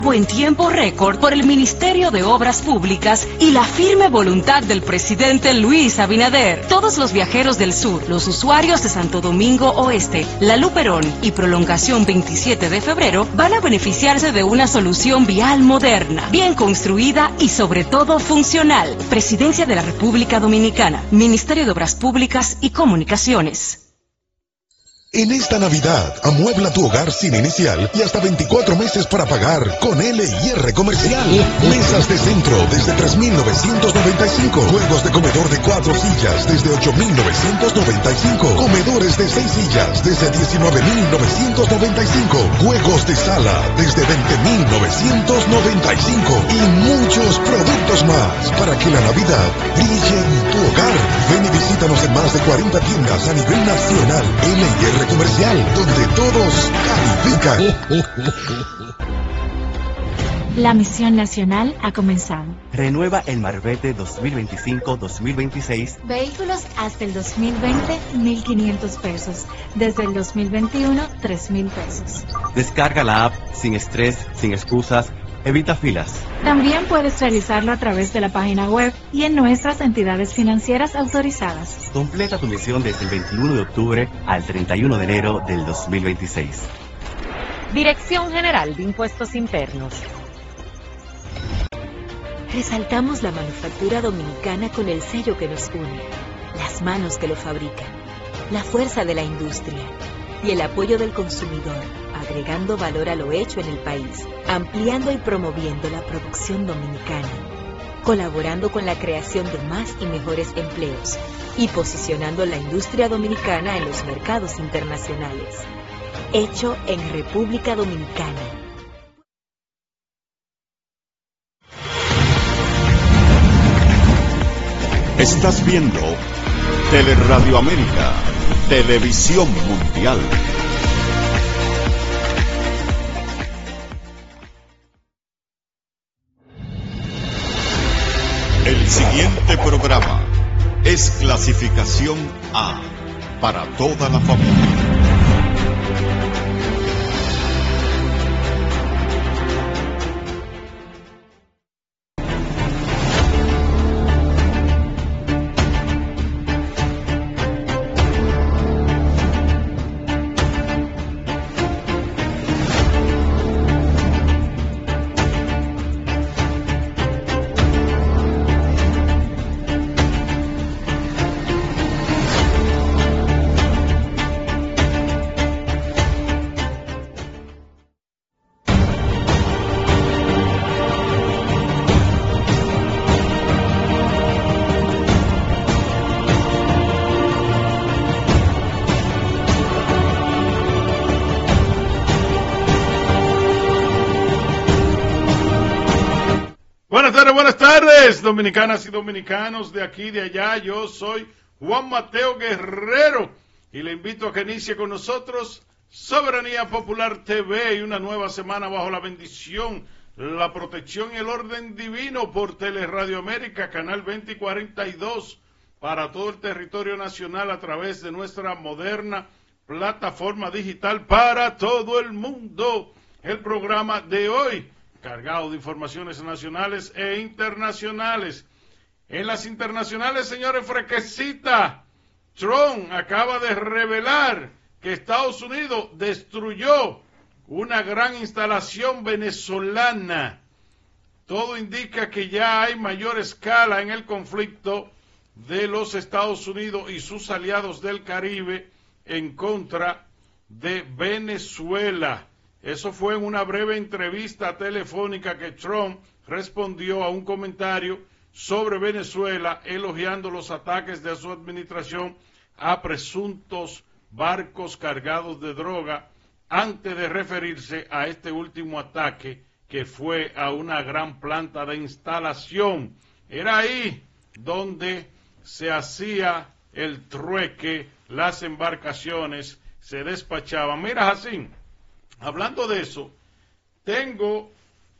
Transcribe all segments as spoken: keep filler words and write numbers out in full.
En tiempo récord por el Ministerio de Obras Públicas y la firme voluntad del presidente Luis Abinader. Todos los viajeros del sur, los usuarios de Santo Domingo Oeste, La Luperón y Prolongación veintisiete de febrero van a beneficiarse de una solución vial moderna, bien construida y sobre todo funcional. Presidencia de la República Dominicana, Ministerio de Obras Públicas y Comunicaciones. En esta Navidad, amuebla tu hogar sin inicial y hasta veinticuatro meses para pagar con L y R Comercial. Mesas de centro desde tres mil novecientos noventa y cinco. Juegos de comedor de cuatro sillas desde ocho mil novecientos noventa y cinco. Comedores de seis sillas desde diecinueve mil novecientos noventa y cinco. Juegos de sala desde veinte mil novecientos noventa y cinco. Y muchos productos más para que la Navidad brille en tu hogar. Ven y visítanos en más de cuarenta tiendas a nivel nacional. L y R Comercial, donde todos califican. La misión nacional ha comenzado. Renueva el Marbete dos mil veinticinco dos mil veintiséis. Vehículos hasta el dos mil veinte, mil quinientos pesos. Desde el dos mil veintiuno, tres mil pesos. Descarga la app sin estrés, sin excusas. Evita filas. También puedes realizarlo a través de la página web y en nuestras entidades financieras autorizadas. Completa tu misión desde el veintiuno de octubre al treinta y uno de enero del dos mil veintiséis. Dirección General de Impuestos Internos. Resaltamos la manufactura dominicana con el sello que nos une, las manos que lo fabrican, la fuerza de la industria y el apoyo del consumidor, agregando valor a lo hecho en el país, ampliando y promoviendo la producción dominicana, colaborando con la creación de más y mejores empleos y posicionando la industria dominicana en los mercados internacionales. Hecho en República Dominicana. Estás viendo Teleradio América, Televisión Mundial. El siguiente programa es clasificación A para toda la familia. Dominicanas y dominicanos de aquí y de allá, yo soy Juan Mateo Guerrero y le invito a que inicie con nosotros Soberanía Popular T V y una nueva semana bajo la bendición, la protección y el orden divino por Teleradio América, canal veinte y cuarenta y dos para todo el territorio nacional a través de nuestra moderna plataforma digital para todo el mundo. El programa de hoy cargado de informaciones nacionales e internacionales. En las internacionales, señores, fresquecita, Trump acaba de revelar que Estados Unidos destruyó una gran instalación venezolana. Todo indica que ya hay mayor escala en el conflicto de los Estados Unidos y sus aliados del Caribe en contra de Venezuela. Eso fue en una breve entrevista telefónica que Trump respondió a un comentario sobre Venezuela, elogiando los ataques de su administración a presuntos barcos cargados de droga, antes de referirse a este último ataque que fue a una gran planta de instalación. Era ahí donde se hacía el trueque, las embarcaciones se despachaban. Mira, Jacín, hablando de eso, tengo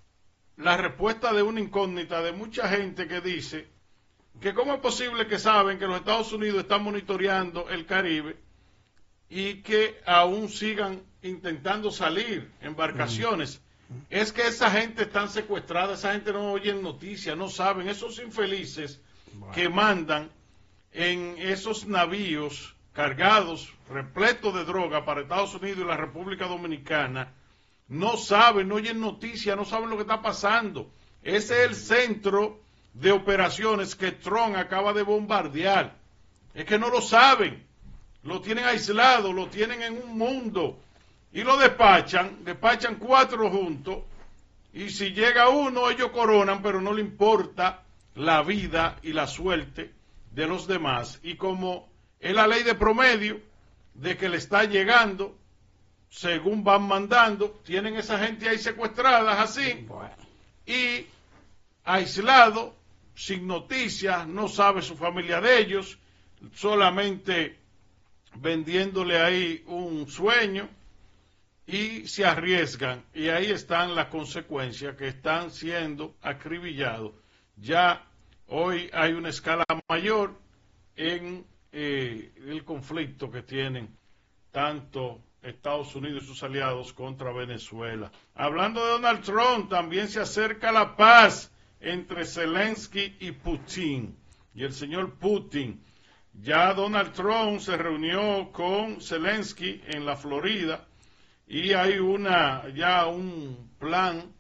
la respuesta de una incógnita de mucha gente que dice que cómo es posible que saben que los Estados Unidos están monitoreando el Caribe y que aún sigan intentando salir embarcaciones. es que esa gente está secuestrada, esa gente no oye noticias, no saben, esos infelices bueno. que mandan en esos navíos cargados, repletos de droga para Estados Unidos y la República Dominicana, no saben, no oyen noticias, no saben lo que está pasando. Ese es el centro de operaciones que Trump acaba de bombardear. Es que no lo saben, lo tienen aislado, lo tienen en un mundo y lo despachan, despachan cuatro juntos y si llega uno ellos coronan, pero no le importa la vida y la suerte de los demás. Y como es la ley de promedio de que le está llegando según van mandando, tienen esa gente ahí secuestradas así y aislado, sin noticias, no sabe su familia de ellos, solamente vendiéndole ahí un sueño y se arriesgan y ahí están las consecuencias que están siendo acribillados. Ya hoy hay una escala mayor en eh, el conflicto que tienen tanto Estados Unidos y sus aliados contra Venezuela. Hablando de Donald Trump, también se acerca la paz entre Zelensky y Putin. Y el señor Putin, ya Donald Trump se reunió con Zelensky en la Florida y hay una ya un plan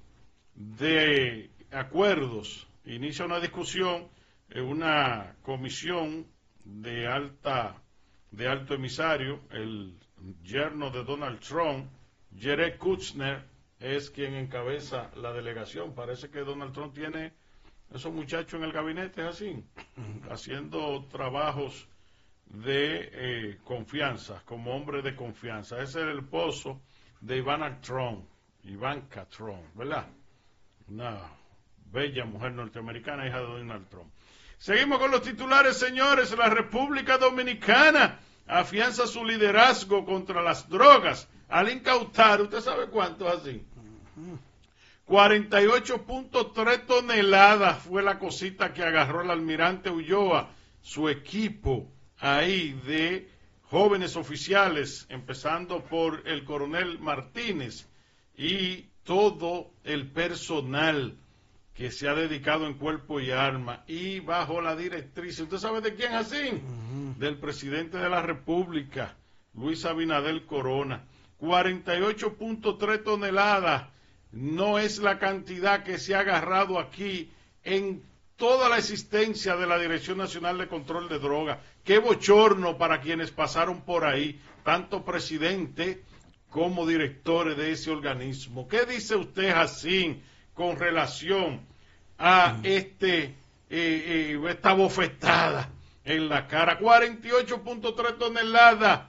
de acuerdos. Inicia una discusión en una comisión de alta de alto emisario, el yerno de Donald Trump, Jared Kushner, es quien encabeza la delegación. Parece que Donald Trump tiene esos muchachos en el gabinete así, haciendo trabajos de eh, confianza, como hombre de confianza. Ese es el esposo de Ivana Trump, Ivanka Trump, ¿verdad? Una bella mujer norteamericana, hija de Donald Trump. Seguimos con los titulares, señores. La República Dominicana afianza su liderazgo contra las drogas al incautar, ¿usted sabe cuánto así? cuarenta y ocho punto tres toneladas fue la cosita que agarró el almirante Ulloa, su equipo ahí de jóvenes oficiales, empezando por el coronel Martínez y todo el personal que se ha dedicado en cuerpo y alma y bajo la directriz, ¿usted sabe de quién así? Uh-huh. Del presidente de la República, Luis Abinader Corona. cuarenta y ocho punto tres toneladas no es la cantidad que se ha agarrado aquí en toda la existencia de la Dirección Nacional de Control de Drogas. Qué bochorno para quienes pasaron por ahí, tanto presidente como directores de ese organismo. ¿Qué dice usted, Jacín, con relación a este eh, eh, esta bofetada en la cara? cuarenta y ocho punto tres toneladas,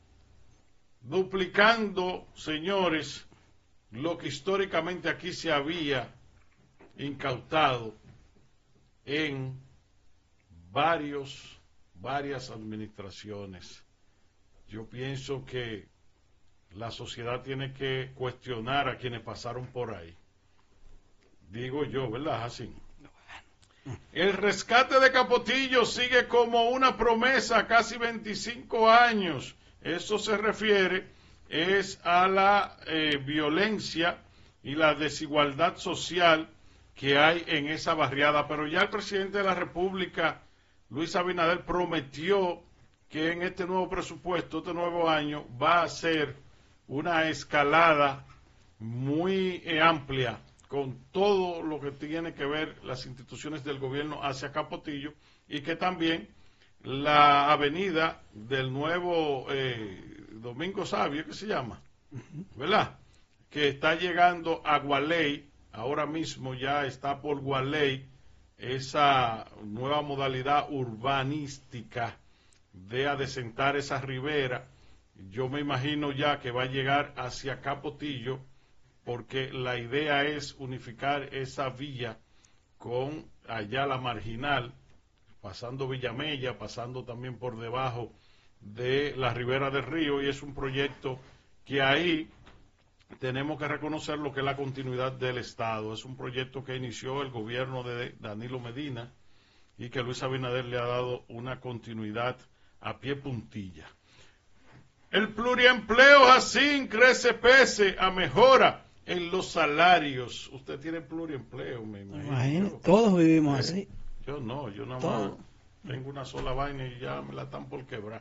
duplicando, señores, lo que históricamente aquí se había incautado en varios, varias administraciones. Yo pienso que la sociedad tiene que cuestionar a quienes pasaron por ahí. Digo yo, ¿verdad, Jacín? El rescate de Capotillo sigue como una promesa, casi veinticinco años. Eso se refiere es a la eh, violencia y la desigualdad social que hay en esa barriada. Pero ya el presidente de la República, Luis Abinader, prometió que en este nuevo presupuesto, este nuevo año, va a ser una escalada muy eh, amplia con todo lo que tiene que ver las instituciones del gobierno hacia Capotillo, y que también la avenida del nuevo eh, Domingo Sabio, que se llama, ¿verdad? Que está llegando a Gualey, ahora mismo ya está por Gualey, esa nueva modalidad urbanística de adecentar esa ribera. Yo me imagino ya que va a llegar hacia Capotillo, porque la idea es unificar esa vía con allá la Marginal, pasando Villamella, pasando también por debajo de la ribera del río, y es un proyecto que ahí tenemos que reconocer lo que es la continuidad del Estado. Es un proyecto que inició el gobierno de Danilo Medina y que Luis Abinader le ha dado una continuidad a pie puntilla. El pluriempleo, Jacín, crece pese a mejora en los salarios. Usted tiene pluriempleo, me imagino. Imagino, todos vivimos así. Yo no, yo nada Todo. más tengo una sola vaina y ya me la están por quebrar.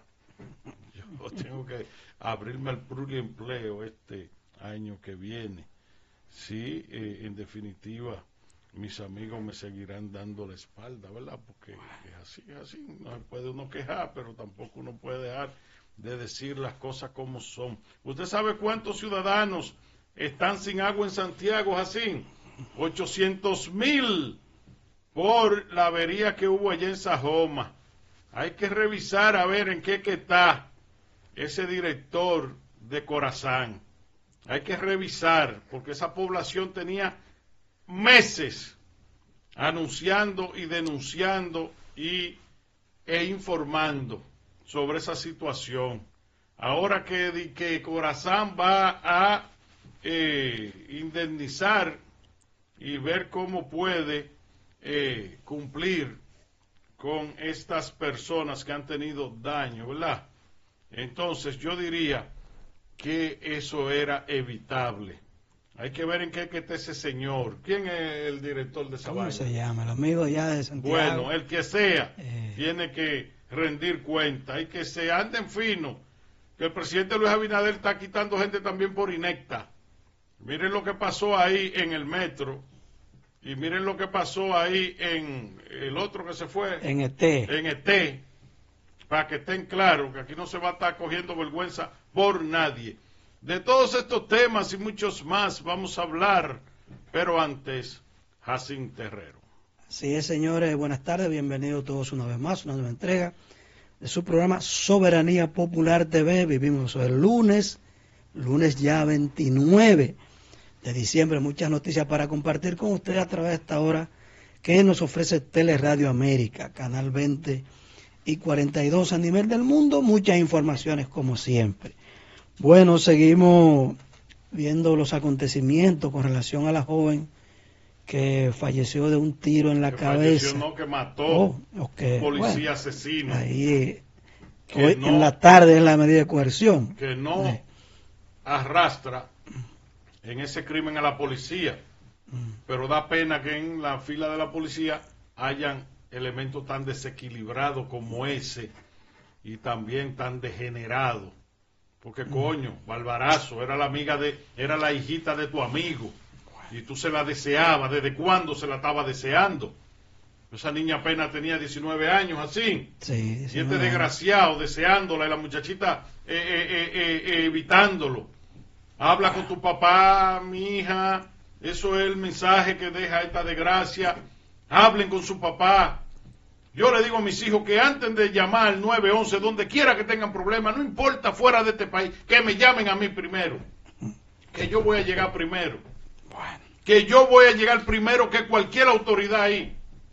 Yo tengo que abrirme al pluriempleo este año que viene. Sí, eh, en definitiva, mis amigos me seguirán dando la espalda, ¿verdad? Porque es así, es así. No se puede uno quejar, pero tampoco uno puede dejar de decir las cosas como son. ¿Usted sabe cuántos ciudadanos están sin agua en Santiago, así? ochocientos mil por la avería que hubo allá en Sajoma. Hay que revisar a ver en qué que está ese director de Corazán. Hay que revisar, porque esa población tenía meses anunciando y denunciando y, e informando sobre esa situación. Ahora que, que Corazán va a eh, indemnizar y ver cómo puede eh, cumplir con estas personas que han tenido daño, ¿verdad? Entonces yo diría que eso era evitable. Hay que ver en qué que está ese señor. ¿Quién es el director de esa ¿Cómo vaina? se llama? El amigo ya de Santiago. Bueno, el que sea, Eh. tiene que rendir cuenta. Hay que se anden fino, que el presidente Luis Abinader está quitando gente también por inecta. Miren lo que pasó ahí en el metro, y miren lo que pasó ahí en el otro que se fue. En E T. En E T, para que estén claros, que aquí no se va a estar cogiendo vergüenza por nadie. De todos estos temas y muchos más vamos a hablar, pero antes, Jacín Terrero. Así es, señores, buenas tardes, bienvenidos todos una vez más, una nueva entrega de su programa Soberanía Popular T V. Vivimos el lunes, lunes ya veintinueve de diciembre, muchas noticias para compartir con ustedes a través de esta hora que nos ofrece Teleradio América, Canal veinte y cuarenta y dos a nivel del mundo, muchas informaciones como siempre. Bueno, seguimos viendo los acontecimientos con relación a la joven que falleció de un tiro en la que cabeza. Falleció, no, que mató Oh, okay. un policía Bueno, asesino. Ahí, Que hoy no- en la tarde es la medida de coerción. Que no Sí. arrastra en ese crimen a la policía. Pero da pena que en la fila de la policía hayan elementos tan desequilibrados como ese y también tan degenerados. Porque coño, Balbarazo era la amiga de, era la hijita de tu amigo y tú se la deseabas. ¿Desde cuándo se la estaba deseando? Esa niña apenas tenía diecinueve años, así. Sí, Y diecinueve este años. desgraciado deseándola y la muchachita eh, eh, eh, eh, eh, evitándolo. Habla con tu papá, mi hija. Eso es el mensaje que deja esta desgracia. Hablen con su papá. Yo le digo a mis hijos que antes de llamar al nueve once, donde quiera que tengan problemas, no importa fuera de este país, que me llamen a mí primero. Que yo voy a llegar primero. Que yo voy a llegar primero que cualquier autoridad ahí.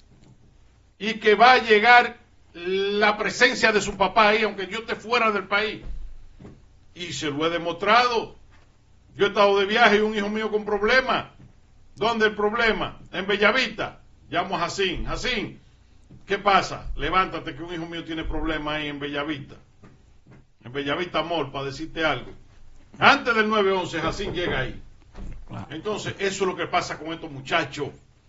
Y que va a llegar la presencia de su papá ahí, aunque yo esté fuera del país. Y se lo he demostrado. Yo he estado de viaje y un hijo mío con problemas. ¿Dónde el problema? En Bellavista. Llamo a Jacín. Jacín, ¿qué pasa? Levántate que un hijo mío tiene problemas ahí en Bellavista. En Bellavista Mall, para decirte algo. Antes del nueve once, Jacín llega ahí. Entonces, eso es lo que pasa con estos muchachos.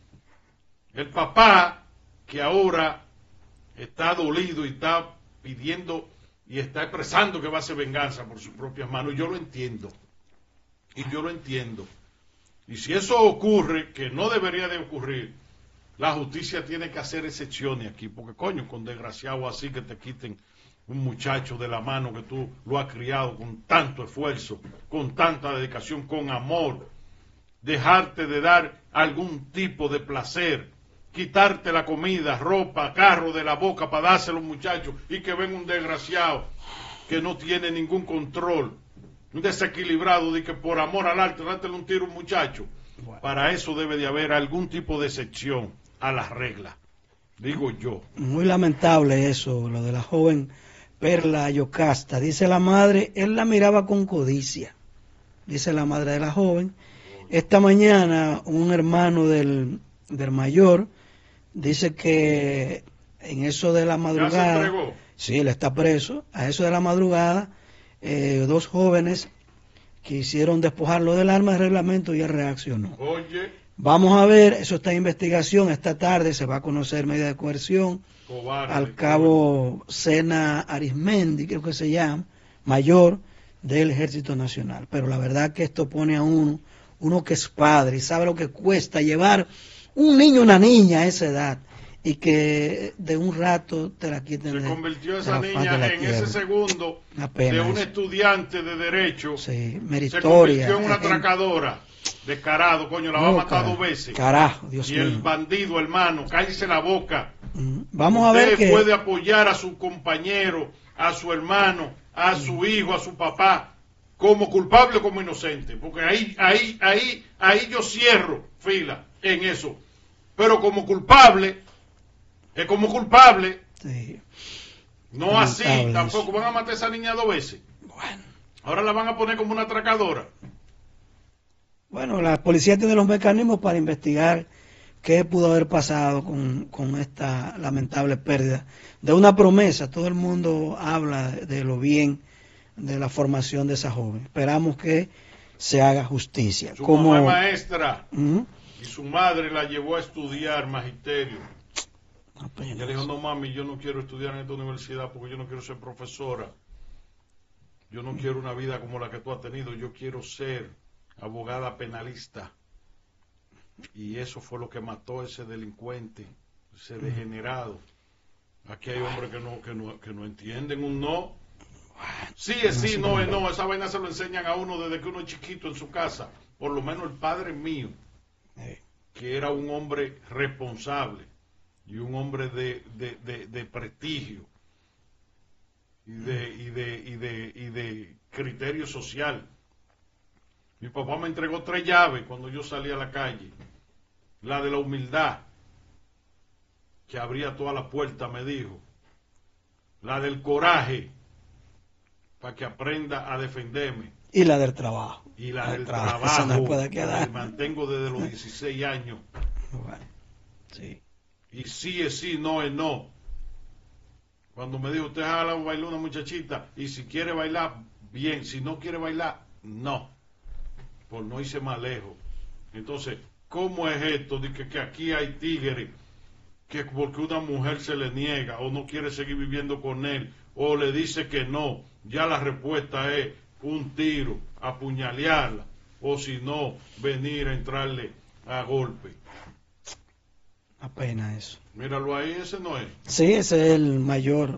El papá, que ahora está dolido y está pidiendo y está expresando que va a hacer venganza por sus propias manos, yo lo entiendo. Y yo lo entiendo. Y si eso ocurre, que no debería de ocurrir, la justicia tiene que hacer excepciones aquí, porque coño, con desgraciado así que te quiten un muchacho de la mano que tú lo has criado con tanto esfuerzo, con tanta dedicación, con amor, dejarte de dar algún tipo de placer, quitarte la comida, ropa, carro de la boca para dárselo a un muchacho y que venga un desgraciado que no tiene ningún control, un desequilibrado de que por amor al arte dátele un tiro a un muchacho. Bueno. Para eso debe de haber algún tipo de excepción a las reglas, digo yo. Muy lamentable eso, lo de la joven Perla Yocasta. Dice la madre, él la miraba con codicia, dice la madre de la joven. Esta mañana un hermano del, del mayor dice que en eso de la madrugada, ¿ya se entregó? Sí, él está preso, a eso de la madrugada, eh, dos jóvenes quisieron despojarlo del arma de reglamento y él reaccionó. Oye. Vamos a ver, eso está en investigación. Esta tarde se va a conocer medida de coerción Cobarde, al cabo Sena Arismendi, creo que se llama, mayor del Ejército Nacional. Pero la verdad que esto pone a uno, uno que es padre y sabe lo que cuesta llevar un niño o una niña a esa edad y que de un rato te la quiten. Se de, convirtió de esa la faz niña de la en tierra. ese segundo Apenas de un eso. estudiante de derecho. Sí, Se meritoria. convirtió en una en- atracadora. Descarado, coño, la va a No, matar cara- dos veces. Carajo, Dios y el mío. bandido, hermano, cállese la boca. Mm, Vamos a Usted ver que puede apoyar a su compañero, a su hermano, a su hijo, a su papá, como culpable o como inocente. Porque ahí, ahí, ahí, ahí yo cierro fila en eso. Pero como culpable, es como culpable, sí, no así, Lamentable tampoco eso. van a matar a esa niña dos veces. bueno. Ahora la van a poner como una atracadora. Bueno, la policía tiene los mecanismos para investigar qué pudo haber pasado con, con esta lamentable pérdida de una promesa. Todo el mundo habla de, de lo bien de la formación de esa joven. Esperamos que se haga justicia. Su Como, mamá es maestra Ujú. y su madre la llevó a estudiar magisterio. Apenas. Ella le dijo, no mami, yo no quiero estudiar en esta universidad porque yo no quiero ser profesora. Yo no quiero una vida como la que tú has tenido, yo quiero ser abogada penalista. Y eso fue lo que mató a ese delincuente, ese degenerado. Aquí hay hombres que no, que no, que no entienden un no. Sí es sí, no es no. Esa vaina se lo enseñan a uno desde que uno es chiquito en su casa. Por lo menos el padre mío, que era un hombre responsable y un hombre de, de, de, de prestigio y de, y, de, y, de, y de criterio social. Mi papá me entregó tres llaves cuando yo salí a la calle. La de la humildad, que abría todas las puertas, me dijo. La del coraje, para que aprenda a defenderme. Y la del trabajo. Y la, La del trabajo, trabajo, esa no puede que quedar. me mantengo desde los dieciséis años. Bueno, sí. Y sí es sí, no es no. Cuando me dijo, usted jala o bailó una muchachita, y si quiere bailar, bien, si no quiere bailar, no. Por no irse más lejos. Entonces, ¿cómo es esto de que, que aquí hay tigres que porque una mujer se le niega o no quiere seguir viviendo con él o le dice que no, ya la respuesta es un tiro, apuñalearla o si no, venir a entrarle a golpe? Apenas eso. Míralo ahí, ese no es. Sí, ese es el mayor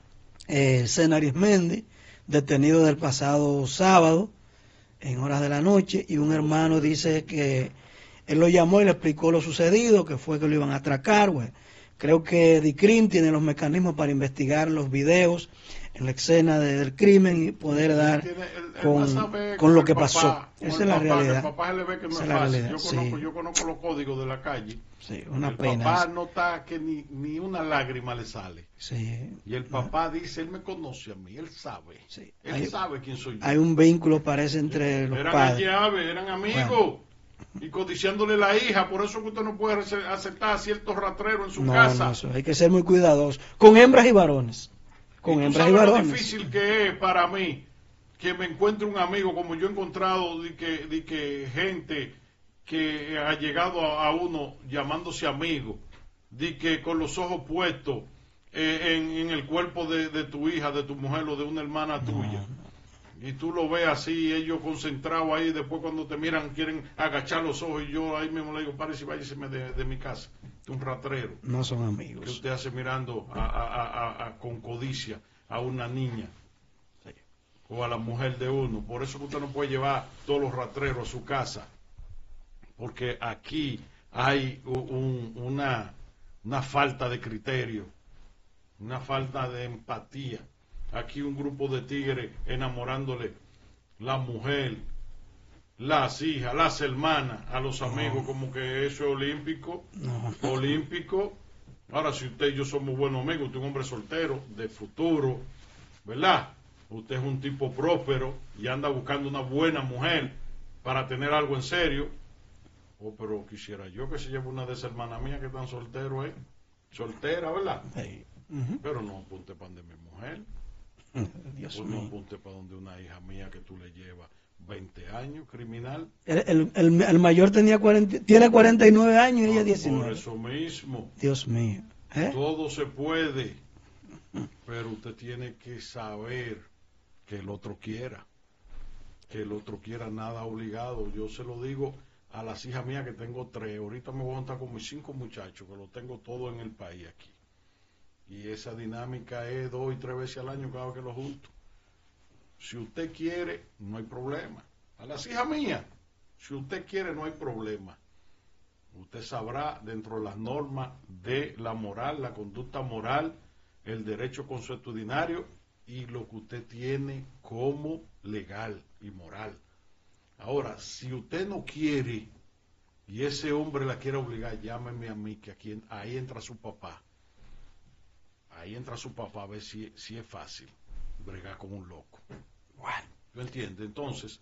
eh, Sena Arismendi, detenido del pasado sábado en horas de la noche, y un hermano dice que él lo llamó y le explicó lo sucedido, que fue que lo iban a atracar. Bueno, creo que DICRIM tiene los mecanismos para investigar los videos en la escena de- del crimen y poder dar Tiene- él- él con, va a saber con lo el que papá, pasó. con Esa el es la papá, que realidad. El papá se le ve que no Esa es es la fácil. realidad, Yo conozco, sí. yo conozco los códigos de la calle. Sí, una El pena. papá eso. no está que ni, ni una lágrima le sale. Sí. Y el papá dice, él me conoce a mí, él sabe. Sí. Él Hay- sabe quién soy yo. Hay un vínculo, parece, entre los Eran padres. llaves, eran amigos. Y codiciándole la hija, por eso que usted no puede rece- aceptar ciertos ratreros en su No, casa. no, eso hay que ser muy cuidadosos. Con hembras y varones. Con ¿Y tú hembras y sabes lo varones. difícil que es para mí que me encuentre un amigo como yo he encontrado de que, de que gente que ha llegado a, a uno llamándose amigo, de que con los ojos puestos eh, en, en el cuerpo de, de tu hija, de tu mujer o de una hermana tuya. Y tú lo ves así, ellos concentrados ahí, después cuando te miran quieren agachar los ojos y yo ahí mismo le digo, párese y váyase de, de mi casa, de un ratrero. No son Que amigos. usted hace mirando a, a- a- a- a- con codicia a una niña o a la mujer de uno. Por eso que usted no puede llevar todos los ratreros a su casa, porque aquí hay u- un- una, una falta de criterio, una falta de empatía. Aquí un grupo de tigres enamorándole la mujer, las hijas, las hermanas, a los amigos, como que eso es olímpico, No. olímpico. Ahora, si usted y yo somos buenos amigos, usted es un hombre soltero, de futuro, ¿verdad? Usted es un tipo próspero y anda buscando una buena mujer para tener algo en serio. Oh, pero quisiera yo que se lleve una de esas hermanas mías que están solteros, ¿eh? Soltera, ¿verdad? Sí. Ujú. Pero no apunte para donde mi mujer. Dios Pues no mío. apunte para donde una hija mía que tú le llevas veinte años, criminal. El, el, el, el mayor tenía cuarenta, tiene cuarenta y nueve años y ella diecinueve. Por eso mismo. Dios mío. ¿Eh? Todo se puede, pero usted tiene que saber que el otro quiera. Que el otro quiera, nada obligado. Yo se lo digo a las hijas mías que tengo tres. Ahorita me voy a juntar con mis cinco muchachos, que los tengo todos en el país aquí. Y esa dinámica es dos y tres veces al año cada vez que los junto. Si usted quiere, no hay problema. A las hijas mías, si usted quiere, no hay problema. Usted sabrá dentro de las normas de la moral, la conducta moral, el derecho consuetudinario y lo que usted tiene como legal y moral. Ahora, si usted no quiere y ese hombre la quiere obligar, llámeme a mí, que aquí, ahí entra su papá. Ahí entra su papá a ver si, si es fácil bregar con un loco. Bueno, ¿tú entiendes? Entonces,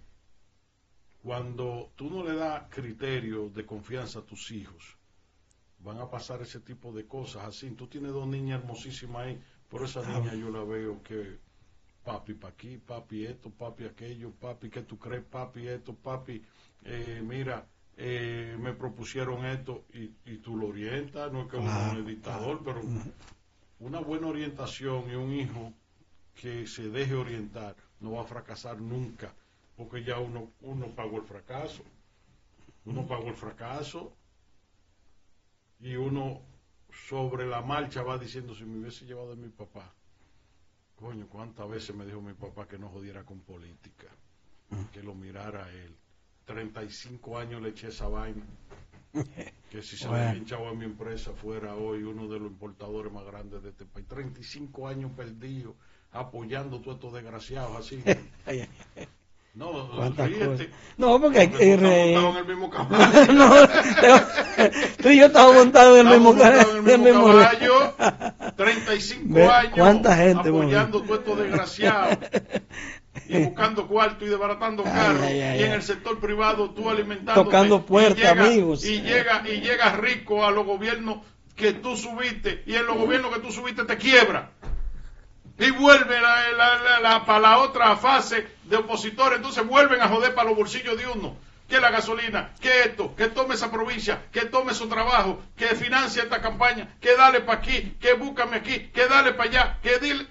cuando tú no le das criterio de confianza a tus hijos, van a pasar ese tipo de cosas así. Tú tienes dos niñas hermosísimas ahí, por esa niña yo la veo que papi pa' aquí, papi esto, papi aquello, papi ¿qué tú crees? Papi esto, papi, eh, mira, eh, me propusieron esto y, y tú lo orientas, no es que uno es dictador, pero una buena orientación y un hijo que se deje orientar no va a fracasar nunca, porque ya uno, uno pagó el fracaso, uno pagó el fracaso y uno sobre la marcha va diciendo, si me hubiese llevado de mi papá, coño, cuántas veces me dijo mi papá que no jodiera con política, que lo mirara a él. treinta y cinco años le eché esa vaina, que si se bueno. le había hinchado a mi empresa fuera hoy uno de los importadores más grandes de este país. treinta y cinco años perdidos apoyando todos estos desgraciados así. No, ríete. No, porque hay que reír. En el mismo caballo. No, tú y yo estamos montados en el mismo, en el mismo caballo. treinta y cinco Ve, años ¿cuánta gente, apoyando todos estos desgraciados y buscando cuarto y desbaratando carros, y en el sector privado tú alimentando, tocando puertas, amigos, y llega y llega rico a los gobiernos que tú subiste, y en los gobiernos que tú subiste te quiebra y vuelve la, la, la, la, para la otra fase de opositores. Entonces vuelven a joder para los bolsillos de uno, que la gasolina, que esto, que tome esa provincia, que tome su trabajo, que financia esta campaña, que dale para aquí, que búscame aquí, que dale para allá, que dile.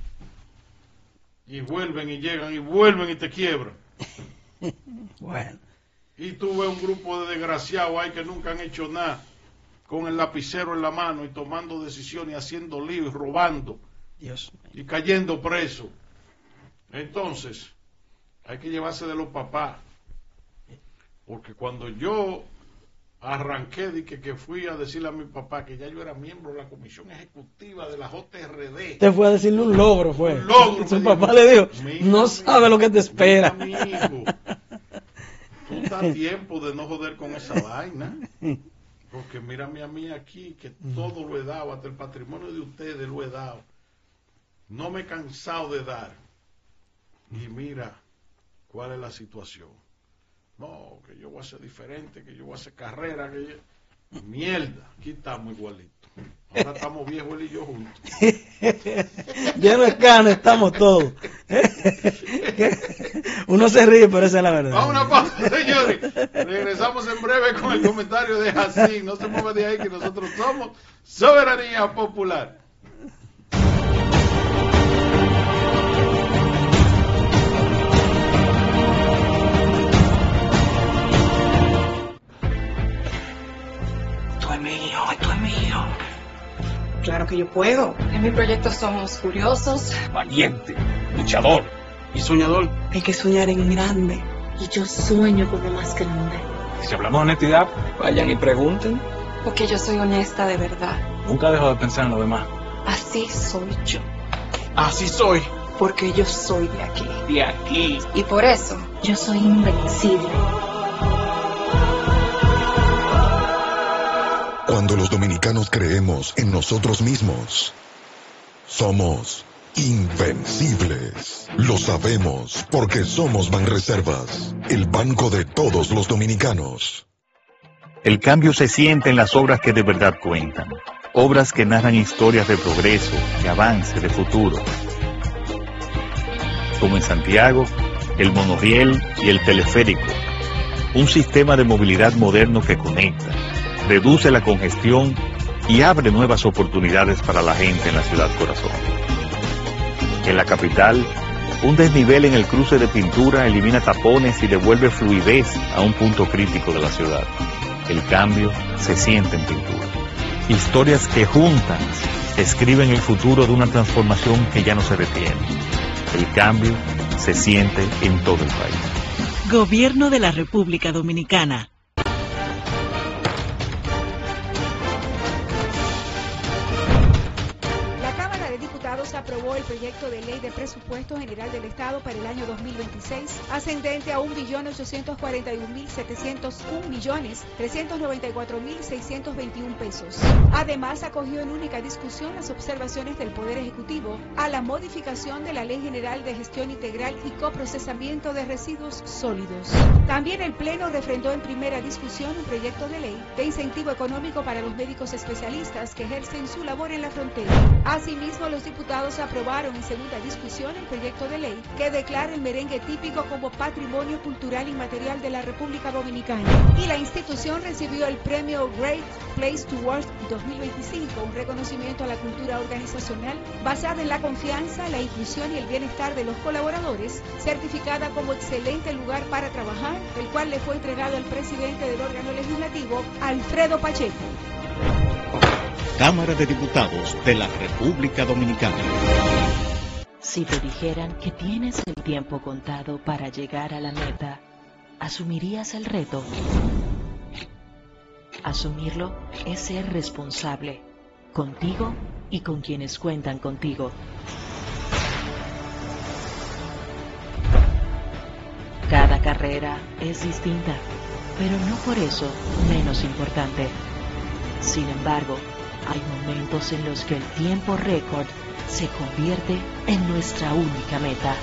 Y vuelven y llegan y vuelven y te quiebran. Bueno. Y tú ves un grupo de desgraciados ahí que nunca han hecho nada, con el lapicero en la mano y tomando decisiones, haciendo lío y robando. Dios. Y cayendo preso. Entonces, hay que llevarse de los papás. Porque cuando yo arranqué de que, que fui a decirle a mi papá que ya yo era miembro de la comisión ejecutiva de la J R D. Te fue a decirle un logro, fue. Un logro. Su papá le dijo, no sabe lo que te espera. Mira, mi hijo, tú estás a tiempo de no joder con esa vaina. Porque mírame a mí aquí, que todo lo he dado, hasta el patrimonio de ustedes lo he dado. No me he cansado de dar. Y mira cuál es la situación. No, que yo voy a ser diferente, que yo voy a hacer carrera, que yo... Mierda, aquí estamos igualitos. Ahora estamos viejos él y yo juntos. Lleno de canas estamos todos. Uno se ríe, pero esa es la verdad. Vamos a una pausa, señores. Regresamos en breve con el comentario de Jacín. No se muevan de ahí, que nosotros somos Soberanía Popular. Claro que yo puedo. En mi proyecto somos curiosos, valiente, luchador y soñador. Hay que soñar en grande. Y yo sueño con lo más grande. Si hablamos de honestidad, vayan y pregunten. Porque yo soy honesta de verdad. Nunca dejo de pensar en lo demás. Así soy yo. Así soy. Porque yo soy de aquí. De aquí. Y por eso, yo soy invencible. Cuando los dominicanos creemos en nosotros mismos, somos invencibles. Lo sabemos porque somos Banreservas, el banco de todos los dominicanos. El cambio se siente en las obras que de verdad cuentan. Obras que narran historias de progreso, de avance, de futuro. Como en Santiago, el monorriel y el teleférico. Un sistema de movilidad moderno que conecta, reduce la congestión y abre nuevas oportunidades para la gente en la ciudad corazón. En la capital, un desnivel en el cruce de Pintura elimina tapones y devuelve fluidez a un punto crítico de la ciudad. El cambio se siente en Pintura. Historias que juntas escriben el futuro de una transformación que ya no se detiene. El cambio se siente en todo el país. Gobierno de la República Dominicana. Aprobó el proyecto de ley de presupuesto general del Estado para el año dos mil veintiséis, ascendente a un billón ochocientos cuarenta y un mil setecientos un millones trescientos noventa y cuatro mil seiscientos veintiuno pesos. Además, acogió en única discusión las observaciones del Poder Ejecutivo a la modificación de la Ley General de Gestión Integral y Coprocesamiento de Residuos Sólidos. También el Pleno refrendó en primera discusión un proyecto de ley de incentivo económico para los médicos especialistas que ejercen su labor en la frontera. Asimismo, los diputados aprobaron en segunda discusión el proyecto de ley que declara el merengue típico como patrimonio cultural inmaterial de la República Dominicana. Y la institución recibió el premio Great Place to Work dos mil veinticinco, un reconocimiento a la cultura organizacional basada en la confianza, la inclusión y el bienestar de los colaboradores, certificada como excelente lugar para trabajar, el cual le fue entregado al presidente del órgano legislativo, Alfredo Pacheco. Cámara de Diputados de la República Dominicana. Si te dijeran que tienes el tiempo contado para llegar a la meta, ¿asumirías el reto? Asumirlo es ser responsable, contigo y con quienes cuentan contigo. Cada carrera es distinta, pero no por eso menos importante. Sin embargo, hay momentos en los que el tiempo récord se convierte en nuestra única meta.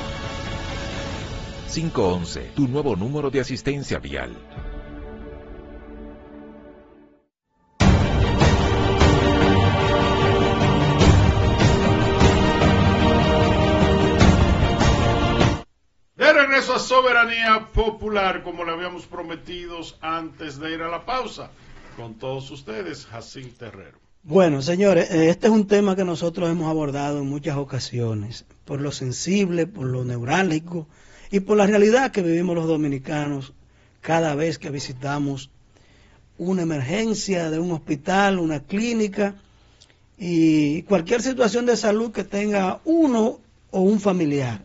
cinco once, tu nuevo número de asistencia vial. De regreso a Soberanía Popular, como le habíamos prometido antes de ir a la pausa, con todos ustedes, Jacín Terrero. Bueno, señores, este es un tema que nosotros hemos abordado en muchas ocasiones, por lo sensible, por lo neurálgico y por la realidad que vivimos los dominicanos cada vez que visitamos una emergencia de un hospital, una clínica y cualquier situación de salud que tenga uno o un familiar.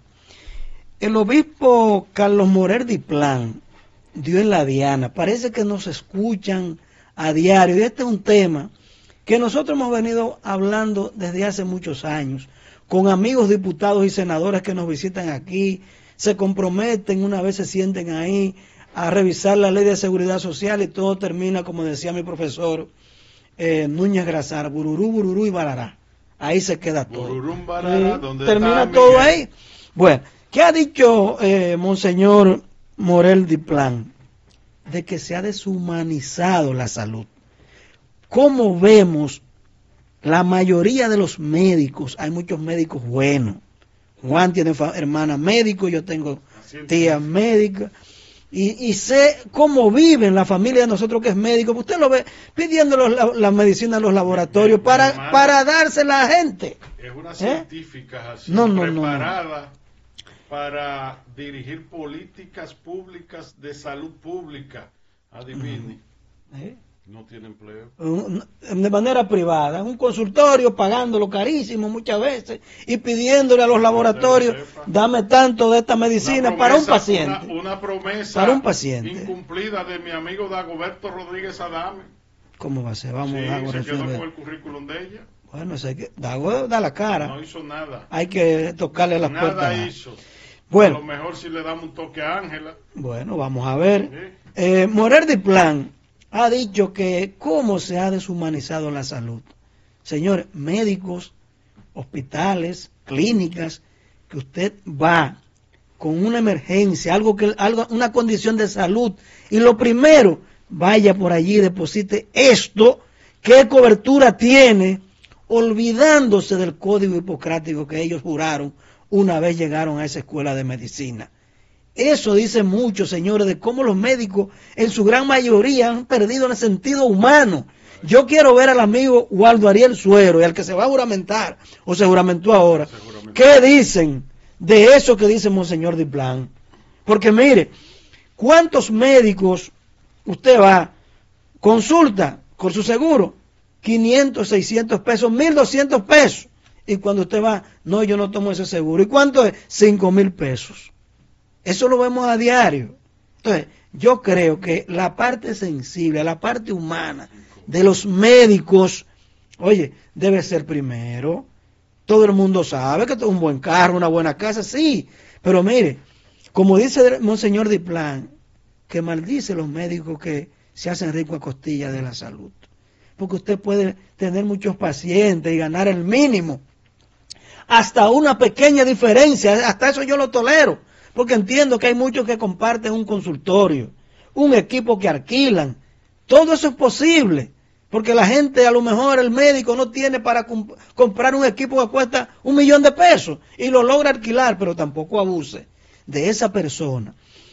El obispo Carlos Morel Diplán dio en la diana, parece que nos escuchan a diario y este es un tema que nosotros hemos venido hablando desde hace muchos años, con amigos diputados y senadores que nos visitan aquí, se comprometen, una vez se sienten ahí, a revisar la ley de seguridad social y todo termina, como decía mi profesor eh, Núñez Grazar, bururú, bururú y barará. Ahí se queda todo. Bururum, barará, sí, ¿dónde termina está, todo Miguel? Ahí. Bueno, ¿qué ha dicho eh, Monseñor Morel Diplán? De que se ha deshumanizado la salud. ¿Cómo vemos la mayoría de los médicos? Hay muchos médicos buenos. Juan tiene hermana médico, yo tengo tía médica. Y, y sé cómo viven la familia de nosotros que es médico. Usted lo ve pidiendo los, la, la medicina en los laboratorios para, hermana, para dársela a la gente. Es una ¿Eh? científica así, no, no, preparada no. para dirigir políticas públicas de salud pública. Adivine. ¿Eh? No tiene empleo. De manera privada, en un consultorio, pagándolo carísimo muchas veces y pidiéndole a los laboratorios, dame tanto de esta medicina promesa, para un paciente. Una, una promesa para un paciente. incumplida de mi amigo Dagoberto Rodríguez Adame. ¿Cómo va a ser? Vamos, sí, Dago, se quedó refiere. con el currículum de ella. Bueno, sé que Dago da la cara. No hizo nada. Hay que tocarle las nada puertas. Nada hizo. Bueno. A lo mejor si le damos un toque a Ángela. Bueno, vamos a ver. Sí. Eh, Morel Diplán ha dicho que cómo se ha deshumanizado la salud. Señores, médicos, hospitales, clínicas, que usted va con una emergencia, algo que, algo, una condición de salud, y lo primero, vaya por allí y deposite esto, qué cobertura tiene, olvidándose del código hipocrático que ellos juraron una vez llegaron a esa escuela de medicina. Eso dice mucho, señores, de cómo los médicos en su gran mayoría han perdido el sentido humano. Yo quiero ver al amigo Waldo Ariel Suero y al que se va a juramentar, o se juramentó ahora, ¿qué dicen de eso que dice Monseñor Diplán? Porque mire, ¿cuántos médicos usted va, consulta con su seguro? quinientos, seiscientos pesos, mil doscientos pesos. Y cuando usted va, no, yo no tomo ese seguro. ¿Y cuánto es? cinco mil pesos. Eso lo vemos a diario. Entonces, yo creo que la parte sensible, la parte humana de los médicos, oye, debe ser primero. Todo el mundo sabe que es un buen carro, una buena casa, sí. Pero mire, como dice Monseñor Diplán, que maldice los médicos que se hacen ricos a costilla de la salud. Porque usted puede tener muchos pacientes y ganar el mínimo. Hasta una pequeña diferencia, hasta eso yo lo tolero. Porque entiendo que hay muchos que comparten un consultorio, un equipo que alquilan. Todo eso es posible. Porque la gente, a lo mejor el médico no tiene para comp comprar un equipo que cuesta un millón de pesos y lo logra alquilar, pero tampoco abuse de esa persona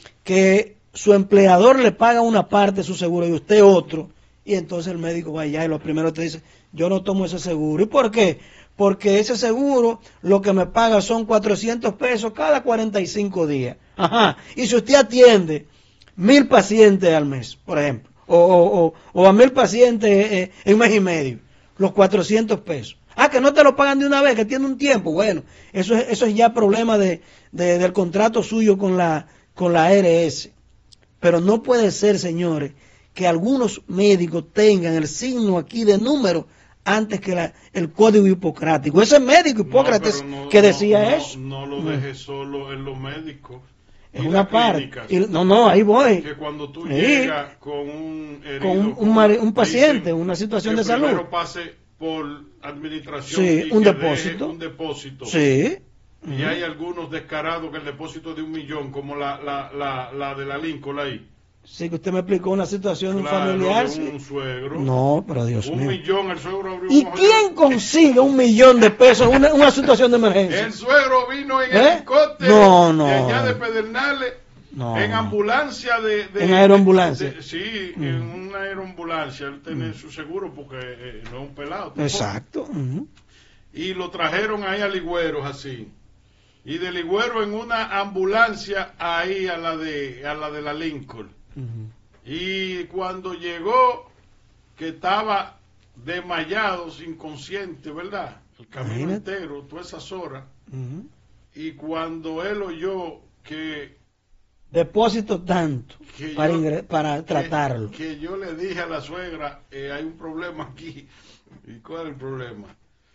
que su empleador le paga una parte de su seguro y usted otro. Y entonces el médico va allá y lo primero te dice, yo no tomo ese seguro. ¿Y por qué? Porque ese seguro lo que me paga son cuatrocientos pesos cada cuarenta y cinco días. Ajá. Y si usted atiende mil pacientes al mes, por ejemplo, o, o, o, o a mil pacientes eh, en un mes y medio, los cuatrocientos pesos. Ah, que no te lo pagan de una vez, que tiene un tiempo. Bueno, eso es, eso es ya problema de, de, del contrato suyo con la, con la A R S. Pero no puede ser, señores, que algunos médicos tengan el signo aquí de número antes que la, el código hipocrático. Ese médico Hipócrates no, no, que decía no, eso. No, no lo dejes solo en los médicos. Es una parte. Y, no, no, ahí voy. Que cuando tú sí. llegas con un herido, con un, un, un, un paciente, una situación de salud. Primero pase por administración. Sí, y un que depósito. Un depósito. Sí. Y uh-huh. hay algunos descarados que el depósito es de un millón, como la, la, la, la de la Lincoln ahí. Sí, que usted me explicó una situación claro, familiar. De sí. un suegro. No, pero Dios un mío. Un millón, el suegro abrió ¿Y un quién consigue un millón de pesos en una, una situación de emergencia? El suegro vino en ¿Eh? helicóptero no, no. de allá de Pedernales, no. en ambulancia de... de ¿En aeroambulancia? De, de, sí, mm. en una aeroambulancia. Él tiene mm. su seguro porque eh, no es un pelado. Exacto. Uh-huh. Y lo trajeron ahí a Ligüeros así. Y de Ligüeros en una ambulancia ahí a la de, a la, de la Lincoln. Uh-huh. Y cuando llegó, que estaba desmayado, inconsciente, ¿verdad? El camino Imagínate. entero, todas esas horas. Uh-huh. Y cuando él oyó que... Depósito tanto que para, yo, para que, tratarlo. Que yo le dije a la suegra, eh, hay un problema aquí. ¿Y cuál es el problema?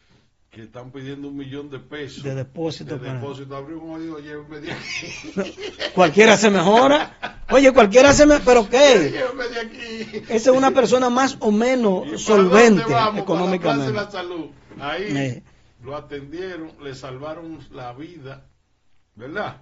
Que están pidiendo un millón de pesos de depósito. De para... depósito. Abrió un oído, llévenme de aquí. No, cualquiera se mejora. Oye, cualquiera se me... ¿Pero qué? Llévenme de aquí. Esa es una persona más o menos solvente vamos, económicamente. Para la, la salud. Ahí eh. lo atendieron, le salvaron la vida, ¿verdad?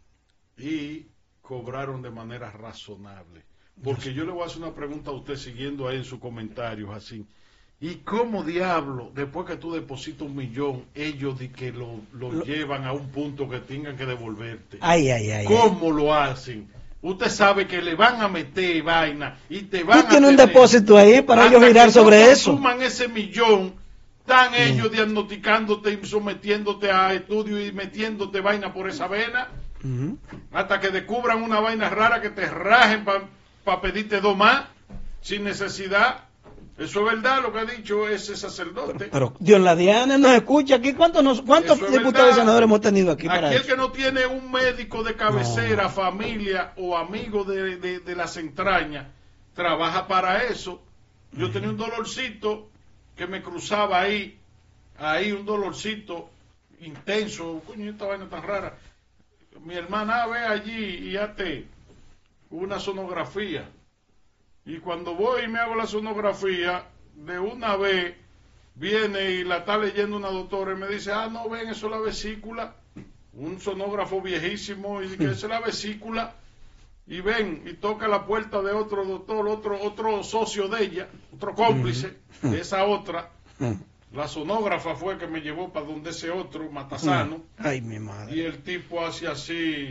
Y cobraron de manera razonable. Porque yo le voy a hacer una pregunta a usted siguiendo ahí en sus comentarios así. ¿Y cómo diablo, después que tú depositas un millón, ellos de que lo, lo, lo llevan a un punto que tengan que devolverte? Ay, ay, ay. ¿Cómo ay. lo hacen? Usted sabe que le van a meter vaina y te van ¿Tú tienes a un depósito ahí para ellos girar sobre no eso? Suman ese millón, están ellos mm. diagnosticándote y sometiéndote a estudios y metiéndote vaina por esa vena, mm-hmm. hasta que descubran una vaina rara que te rajen para pa pedirte dos más, sin necesidad. Eso es verdad lo que ha dicho ese sacerdote. Pero, pero Dios la Diana nos escucha aquí. ¿Cuántos, nos, cuántos diputados y senadores hemos tenido aquí para Aquel eso? que no tiene un médico de cabecera, no. familia o amigo de, de, de las entrañas, trabaja para eso. Yo uh-huh. tenía un dolorcito que me cruzaba ahí, ahí un dolorcito intenso. Coño, esta vaina tan rara. Mi hermana ve allí y hace una sonografía. Y cuando voy y me hago la sonografía, de una vez viene y la está leyendo una doctora y me dice, ah, no, ven, eso es la vesícula. Un sonógrafo viejísimo, y dice que esa es la vesícula. Y ven, y toca la puerta de otro doctor, otro otro socio de ella, otro cómplice de esa otra. La sonógrafa fue que me llevó para donde ese otro, Matasano. Ay, mi madre. Y el tipo hace así,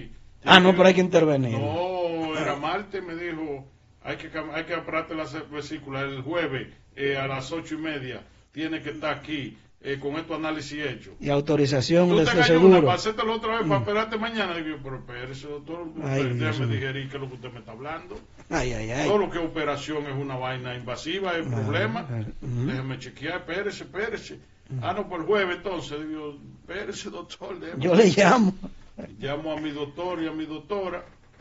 Ah, no, pero hay que intervenir. No, era martes, me dijo, hay que, hay que aparte la vesícula el jueves eh, a las ocho y media, tiene que estar aquí. Eh, con estos análisis hechos. Y autorización de este seguro. seguro. Para hacértelo otra vez, mm. para esperarte mañana. Digo, pero espérese, doctor, déjame digerir qué es lo que usted me está hablando. Ay, ay, ay. Todo lo que es operación es una vaina invasiva, es un ah, problema. Ah, uh-huh. Déjeme chequear, espérese, espérese. Uh-huh. Ah, no, por el jueves entonces. Digo, espérese, doctor. Déjame. Yo le llamo. Llamo a mi doctor y a mi doctora.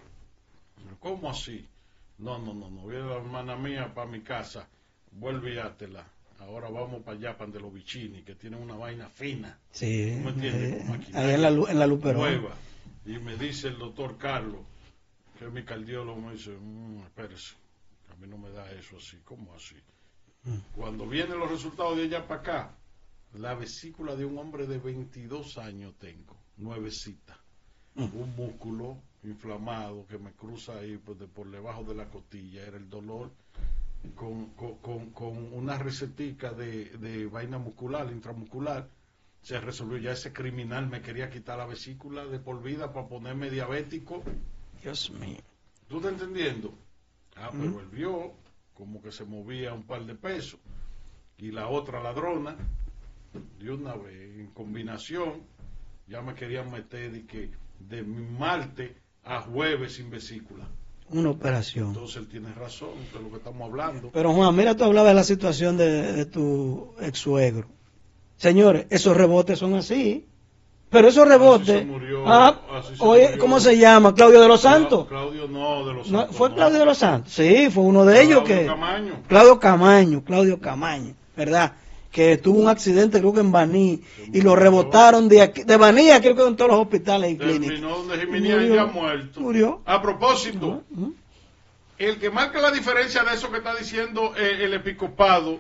¿Cómo así? No, no, no, no. Viene la hermana mía para mi casa. Vuelve y hátela. Ahora vamos para allá, para de los Vicini, que tienen una vaina fina. Sí. ¿Me entiendes? Eh, ahí en la, en la Luperón. Nueva. Y me dice el doctor Carlos, que es mi cardiólogo, me dice, mmm, espérese, a mí no me da eso así. ¿Cómo así? Mm. Cuando vienen los resultados de allá para acá, la vesícula de un hombre de veintidós años tengo, nuevecita. Mm. Un músculo inflamado que me cruza ahí por, de, por debajo de la costilla, era el dolor. Con, con, con, con una recetica de, de vaina muscular, intramuscular, se resolvió. Ya ese criminal me quería quitar la vesícula de por vida para ponerme diabético. Dios mío. ¿Tú estás entendiendo? Ah, ¿Mm? Pero él vio como que se movía un par de pesos. Y la otra ladrona, de una vez, en combinación, ya me querían meter de que de martes a jueves sin vesícula. Una operación. Entonces él tiene razón de lo que estamos hablando. Pero Juan, mira, tú hablabas de la situación de, de tu ex suegro. Señores, esos rebotes son así. Pero esos rebotes. Así se murió, ah, así se oye, murió. ¿Cómo se llama? ¿Claudio de los Santos? Claudio no, de los Santos. ¿No, ¿Fue no. Claudio de los Santos? Sí, fue uno de ellos Claudio que. Camaño. Claudio Camaño, Claudio Camaño, ¿verdad? Que tuvo un accidente, creo que en Baní, y lo rebotaron de aquí, de Baní, creo que en todos los hospitales y clínicas. Terminó donde Jiménez ya muerto. Murió. A propósito. Uh-huh. El que marca la diferencia de eso que está diciendo eh, el episcopado,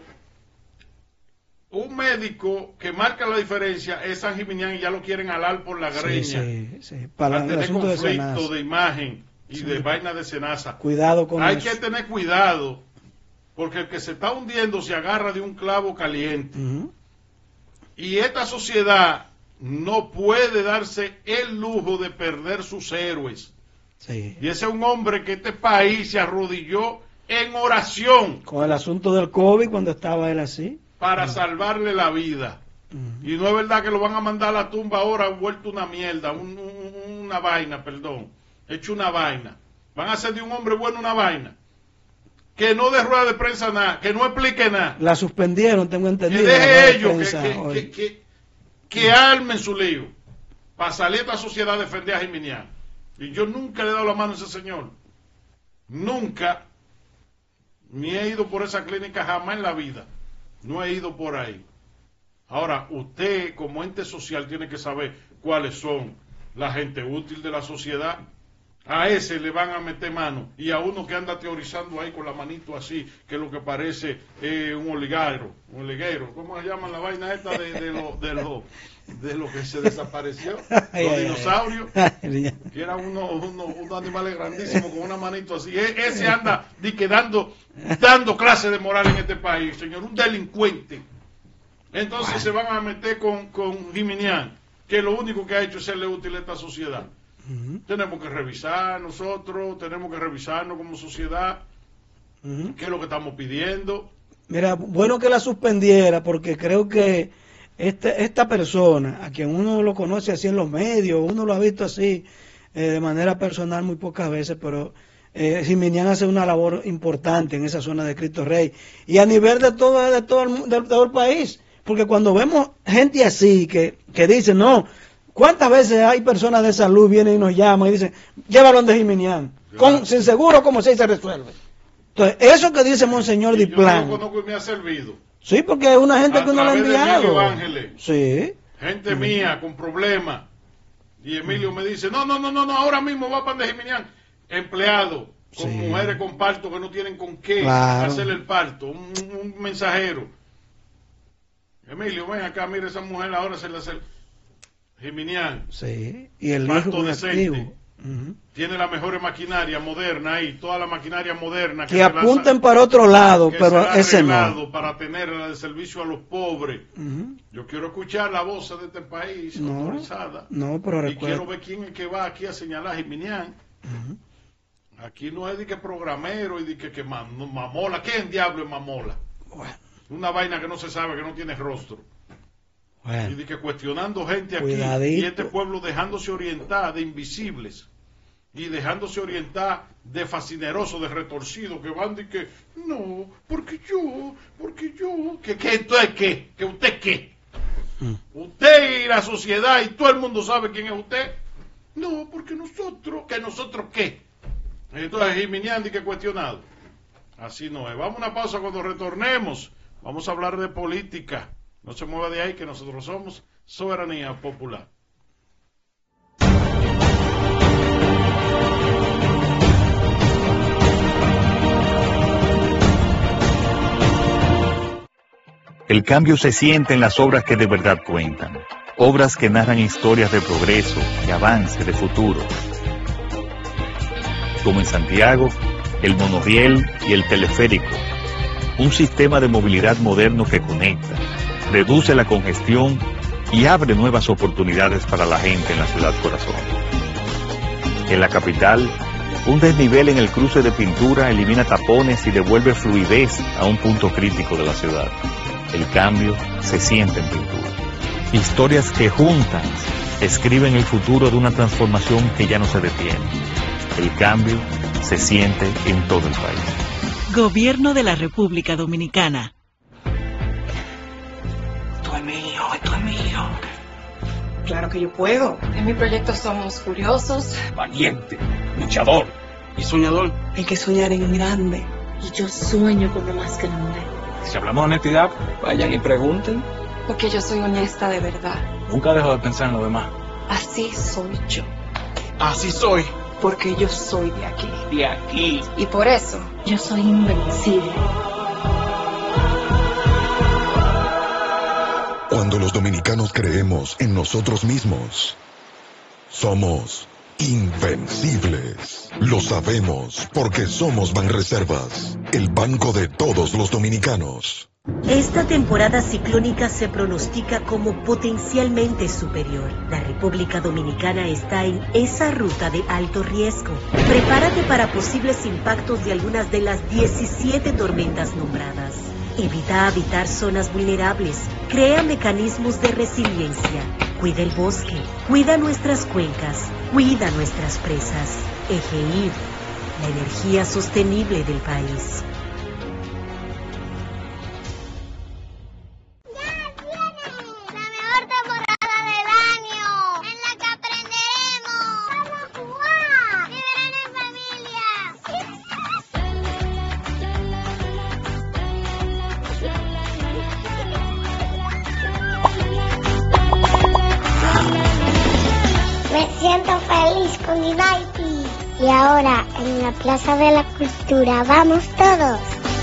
un médico que marca la diferencia es San Gimignán y ya lo quieren alar por la greña. Sí, sí, sí. Para el tener conflicto de, de imagen y sí. de vaina de cenaza. Cuidado con Hay eso. que tener cuidado, porque el que se está hundiendo se agarra de un clavo caliente. Uh-huh. Y esta sociedad no puede darse el lujo de perder sus héroes. Sí. Y ese es un hombre que este país se arrodilló en oración. Con el asunto del COVID, cuando estaba él así. Para uh-huh. salvarle la vida. Uh-huh. Y no es verdad que lo van a mandar a la tumba ahora vuelto una mierda, un, un, una vaina, perdón. Hecho una vaina. Van a hacer de un hombre bueno una vaina. Que no dé rueda de prensa nada, que no explique nada. La suspendieron, tengo entendido. Que deje ellos, que, que, que, que, que armen su lío. Para salir de esta sociedad a defender a Gimignán. Y yo nunca le he dado la mano a ese señor. Nunca. Ni he ido por esa clínica jamás en la vida. No he ido por ahí. Ahora, usted como ente social tiene que saber cuáles son la gente útil de la sociedad. A ese le van a meter mano. Y a uno que anda teorizando ahí con la manito así, que es lo que parece eh, un oliguero. Un oliguero. ¿Cómo se llama la vaina esta de, de lo... De lo de lo que se desapareció, los dinosaurios, que eran unos uno, uno animales grandísimos con una manito así. E, ese anda di que dando, dando clase de moral en este país, señor, un delincuente. Entonces bueno. se van a meter con, con Gimignán, que lo único que ha hecho es serle útil a esta sociedad. Uh-huh. Tenemos que revisar nosotros, tenemos que revisarnos como sociedad, uh-huh. qué es lo que estamos pidiendo. Mira, bueno que la suspendiera, porque creo que Este, esta persona, a quien uno lo conoce así en los medios, uno lo ha visto así eh, de manera personal muy pocas veces, pero eh, Gimignán hace una labor importante en esa zona de Cristo Rey y a nivel de todo, de todo, el, de todo el país, porque cuando vemos gente así que, que dice, no, ¿cuántas veces hay personas de salud vienen y nos llaman y dicen, llévalo de Gimignán, con, sin seguro como si se resuelve? Entonces, eso que dice Monseñor Diplán. Yo no conozco y me ha servido. Sí, porque es una gente a que uno le ha enviado. Ángeles, sí. Gente sí. mía con problemas. Y Emilio me dice, no, no, no, no, no, ahora mismo va para de Gimignán. Empleado, con sí. mujeres con parto que no tienen con qué claro. hacerle el parto. Un, un mensajero. Emilio, ven acá, mira esa mujer ahora se le hace Gimignán. Sí. Y el parto hijo decente. Uh-huh. Tiene la mejor maquinaria moderna ahí, toda la maquinaria moderna. Que, que apunten para otro lado, que pero ese no. Para tenerla de servicio a los pobres. Uh-huh. Yo quiero escuchar la voz de este país no, autorizada. No, pero y recuerda. quiero ver quién es que va aquí a señalar a Jiminián. Uh-huh. Aquí no es de que programero y de que, que mamola. ¿Quién diablo es mamola? Bueno. Una vaina que no se sabe, que no tiene rostro. Bueno. Y de que cuestionando gente aquí. Cuidadito. Y este pueblo dejándose orientar de invisibles. Y dejándose orientar de fascinerosos, de retorcidos, que van de que, no, porque yo, porque yo, que, que entonces qué, que usted qué. Mm. Usted y la sociedad y todo el mundo sabe quién es usted. No, porque nosotros, que nosotros qué. Entonces Jiminián dice que cuestionado. Así no es. Vamos a una pausa. Cuando retornemos vamos a hablar de política. No se mueva de ahí, que nosotros somos Soberanía Popular. El cambio se siente en las obras que de verdad cuentan. Obras que narran historias de progreso, de avance, de futuro. Como en Santiago, el monorriel y el teleférico. Un sistema de movilidad moderno que conecta, reduce la congestión y abre nuevas oportunidades para la gente en la ciudad corazón. En la capital, un desnivel en el cruce de Pintura elimina tapones y devuelve fluidez a un punto crítico de la ciudad. El cambio se siente en Pintura. Historias que juntas escriben el futuro de una transformación que ya no se detiene. El cambio se siente en todo el país. Gobierno de la República Dominicana. Esto es mío, esto es mío. Claro que yo puedo. En mi proyecto somos curiosos, valiente, luchador y soñador. Hay que soñar en grande. Y yo sueño con lo más grande. Si hablamos de honestidad, vayan y pregunten. Porque yo soy honesta de verdad. Nunca dejo de pensar en lo demás. Así soy yo. Así soy. Porque yo soy de aquí. De aquí. Y por eso, yo soy invencible. Cuando los dominicanos creemos en nosotros mismos, somos invencibles. Lo sabemos porque somos Banreservas, el banco de todos los dominicanos. Esta temporada ciclónica se pronostica como potencialmente superior. La República Dominicana está en esa ruta de alto riesgo. Prepárate para posibles impactos de algunas de las diecisiete tormentas nombradas. Evita habitar zonas vulnerables. Crea mecanismos de resiliencia. Cuida el bosque. Cuida nuestras cuencas. Cuida nuestras presas. EGEIR, la energía sostenible del país. Siento feliz con mi baby. Y ahora en la Plaza de la Cultura vamos todos.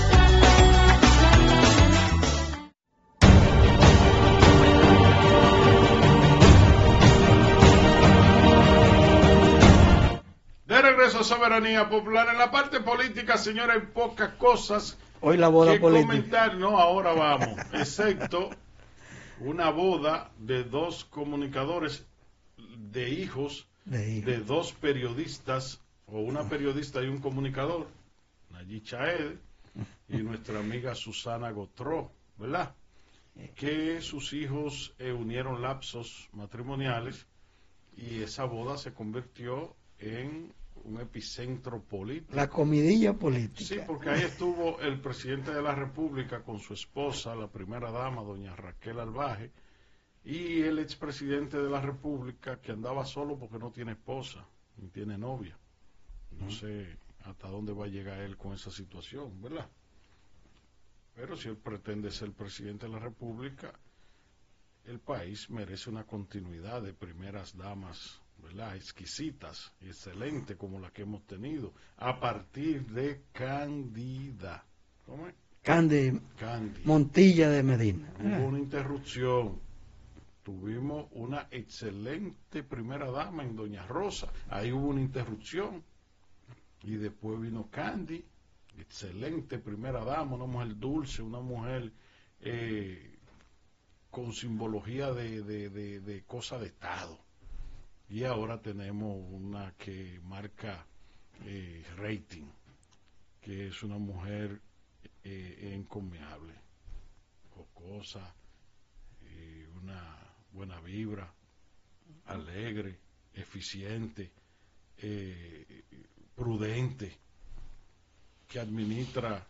De regreso a Soberanía Popular. En la parte política, señora, hay pocas cosas hoy la boda que política. comentar. No, ahora vamos. Excepto una boda de dos comunicadores de hijos de, de dos periodistas, o una periodista y un comunicador, Nayib Chaed y nuestra amiga Susana Gotró, ¿verdad? Que sus hijos eh, unieron lapsos matrimoniales y esa boda se convirtió en un epicentro político. La comidilla política. Sí, porque ahí estuvo el presidente de la República con su esposa, la primera dama, doña Raquel Albaje, y el expresidente de la República, que andaba solo porque no tiene esposa, ni tiene novia. No sé hasta dónde va a llegar él con esa situación, ¿verdad? Pero si él pretende ser presidente de la República, el país merece una continuidad de primeras damas, ¿verdad? Exquisitas y excelentes como la que hemos tenido, a partir de Cándida. ¿Cómo es? Candy, Candy. Montilla de Medina. Hubo una interrupción. tuvimos una excelente primera dama en Doña Rosa. Ahí hubo una interrupción. Y después vino Candy, excelente primera dama, una mujer dulce, una mujer eh, con simbología de, de, de, de cosa de Estado. Y ahora tenemos una que marca eh, rating, que es una mujer eh, encomiable, jocosa, eh, una buena vibra, alegre, eficiente, eh, prudente, que administra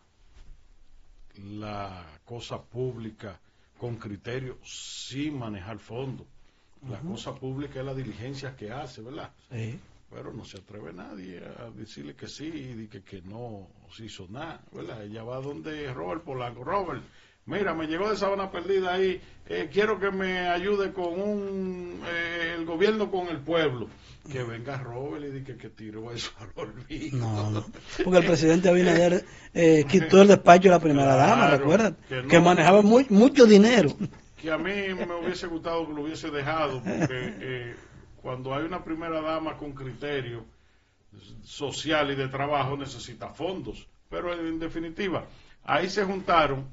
la cosa pública con criterio sin manejar fondos. La uh-huh. cosa pública es la diligencia que hace, ¿verdad? Sí. Pero no se atreve nadie a decirle que sí y que, que no se hizo nada, ¿verdad? Ella va donde Robert Polanco. Robert, mira, me llegó de Sabana Perdida ahí, eh, quiero que me ayude con un eh, el gobierno con el pueblo. Que venga Robert y diga que, que tiró eso al olvido. No, no, porque el presidente Abinader eh, quitó el despacho de la primera claro, dama, recuerda, que, no, que manejaba muy, mucho dinero. Que a mí me hubiese gustado que lo hubiese dejado, porque eh, cuando hay una primera dama con criterio social y de trabajo necesita fondos. Pero en definitiva, ahí se juntaron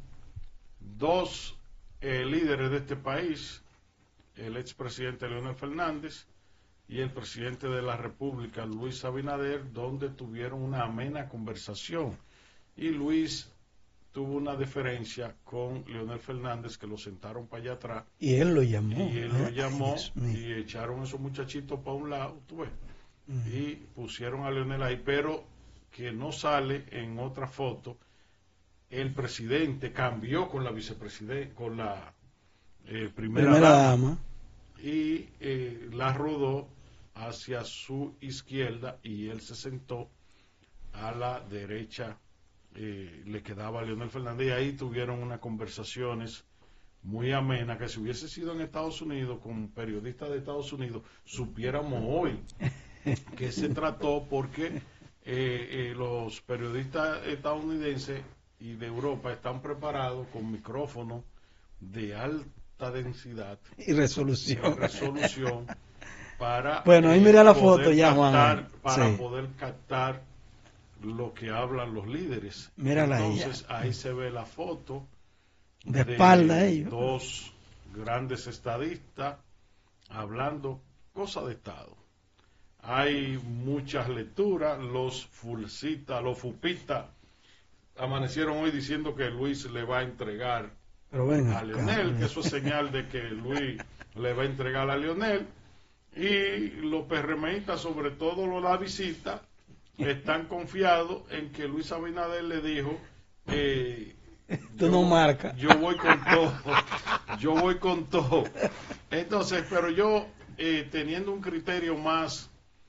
dos eh, líderes de este país, el expresidente Leonel Fernández y el presidente de la República, Luis Abinader, donde tuvieron una amena conversación. Y Luis tuvo una deferencia con Leonel Fernández, que lo sentaron para allá atrás. Y él lo llamó. Y él lo llamó y echaron esos muchachitos para un lado, tú ves. Uh-huh. Y pusieron a Leonel ahí, pero que no sale en otra foto. El presidente cambió con la vicepresidenta, con la eh, primera, primera dama, dama, y eh, la rodó hacia su izquierda y él se sentó a la derecha, eh, le quedaba a Leonel Fernández, y ahí tuvieron unas conversaciones muy amenas que si hubiese sido en Estados Unidos con periodistas de Estados Unidos supiéramos hoy que se trató, porque eh, eh, los periodistas estadounidenses y de Europa están preparados con micrófonos de alta densidad y resolución, y resolución para bueno, ahí eh, mira la foto ya, captar, Juan. para sí. poder captar lo que hablan los líderes. Mírala Entonces ella. Ahí se ve la foto de, de espalda ellos. Dos grandes estadistas hablando cosas de Estado. Hay muchas lecturas, los fulcistas, los fupistas amanecieron hoy diciendo que Luis le va a entregar Pero venga, a Leonel, que eso es señal de que Luis le va a entregar a Leonel. Y los PRMistas, sobre todo los la visita, están confiados en que Luis Abinader le dijo eh, tú yo, no marcas, yo voy con todo, yo voy con todo. Entonces, pero yo eh, teniendo un criterio más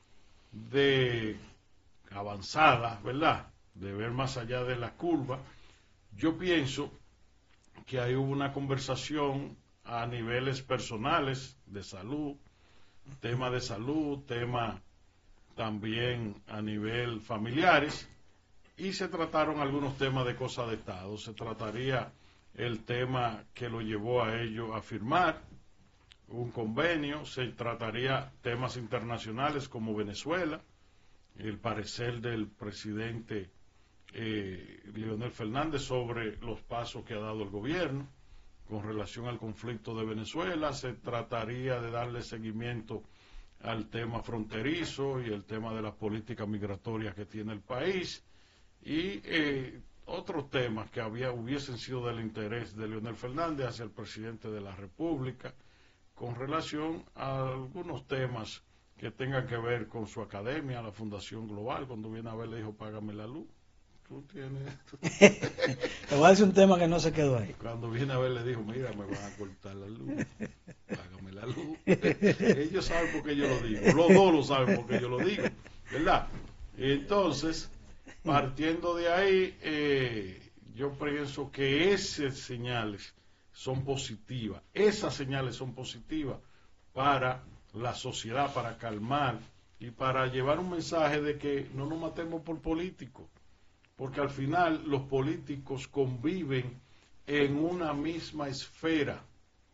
de avanzada, ¿verdad?, de ver más allá de la curva, yo pienso que ahí hubo una conversación a niveles personales de salud, tema de salud, tema también a nivel familiares, y se trataron algunos temas de cosas de Estado. Se trataría el tema que lo llevó a ellos a firmar un convenio, se trataría temas internacionales como Venezuela, el parecer del presidente eh, Leonel Fernández sobre los pasos que ha dado el gobierno con relación al conflicto de Venezuela. Se trataría de darle seguimiento al tema fronterizo y el tema de las políticas migratorias que tiene el país, y eh, otros temas que había hubiesen sido del interés de Leonel Fernández hacia el presidente de la República con relación a algunos temas que tengan que ver con su academia, la Fundación Global. Cuando viene a ver le dijo, págame la luz. Tú tienes... Te voy a decir un tema que no se quedó ahí. Cuando viene a ver le dijo, mira, me van a cortar la luz, págame la luz. Ellos saben por qué yo lo digo, los dos lo saben por qué yo lo digo, ¿verdad? Entonces, partiendo de ahí, eh, yo pienso que esas señales son positivas, esas señales son positivas para la sociedad, para calmar y para llevar un mensaje de que no nos matemos por políticos, porque al final los políticos conviven en una misma esfera,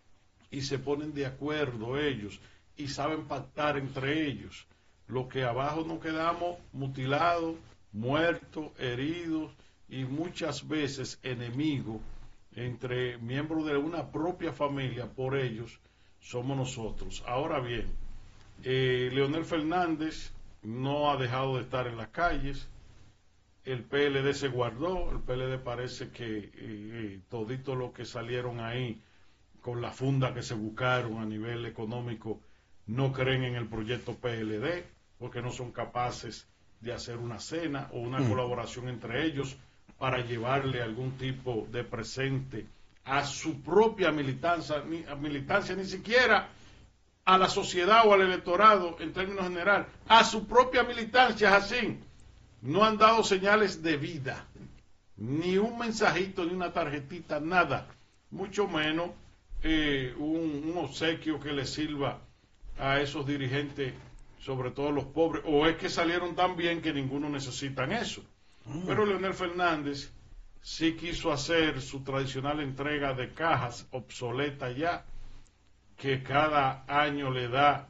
y se ponen de acuerdo ellos y saben pactar entre ellos. Los que abajo nos quedamos mutilados, muertos, heridos y muchas veces enemigos entre miembros de una propia familia por ellos somos nosotros. Ahora bien, eh, Leonel Fernández no ha dejado de estar en las calles, el P L D se guardó, el P L D parece que eh, todito lo que salieron ahí con la funda que se buscaron a nivel económico no creen en el proyecto P L D porque no son capaces de hacer una cena o una mm. colaboración entre ellos para llevarle algún tipo de presente a su propia militancia, ni, a militancia, ni siquiera a la sociedad o al electorado en términos general, a su propia militancia, así. No han dado señales de vida, ni un mensajito, ni una tarjetita, nada, mucho menos eh, un, un obsequio que le sirva a esos dirigentes, sobre todo los pobres, o es que salieron tan bien que ninguno necesitan eso. Mm. Pero Leonel Fernández sí quiso hacer su tradicional entrega de cajas obsoleta ya, que cada año le da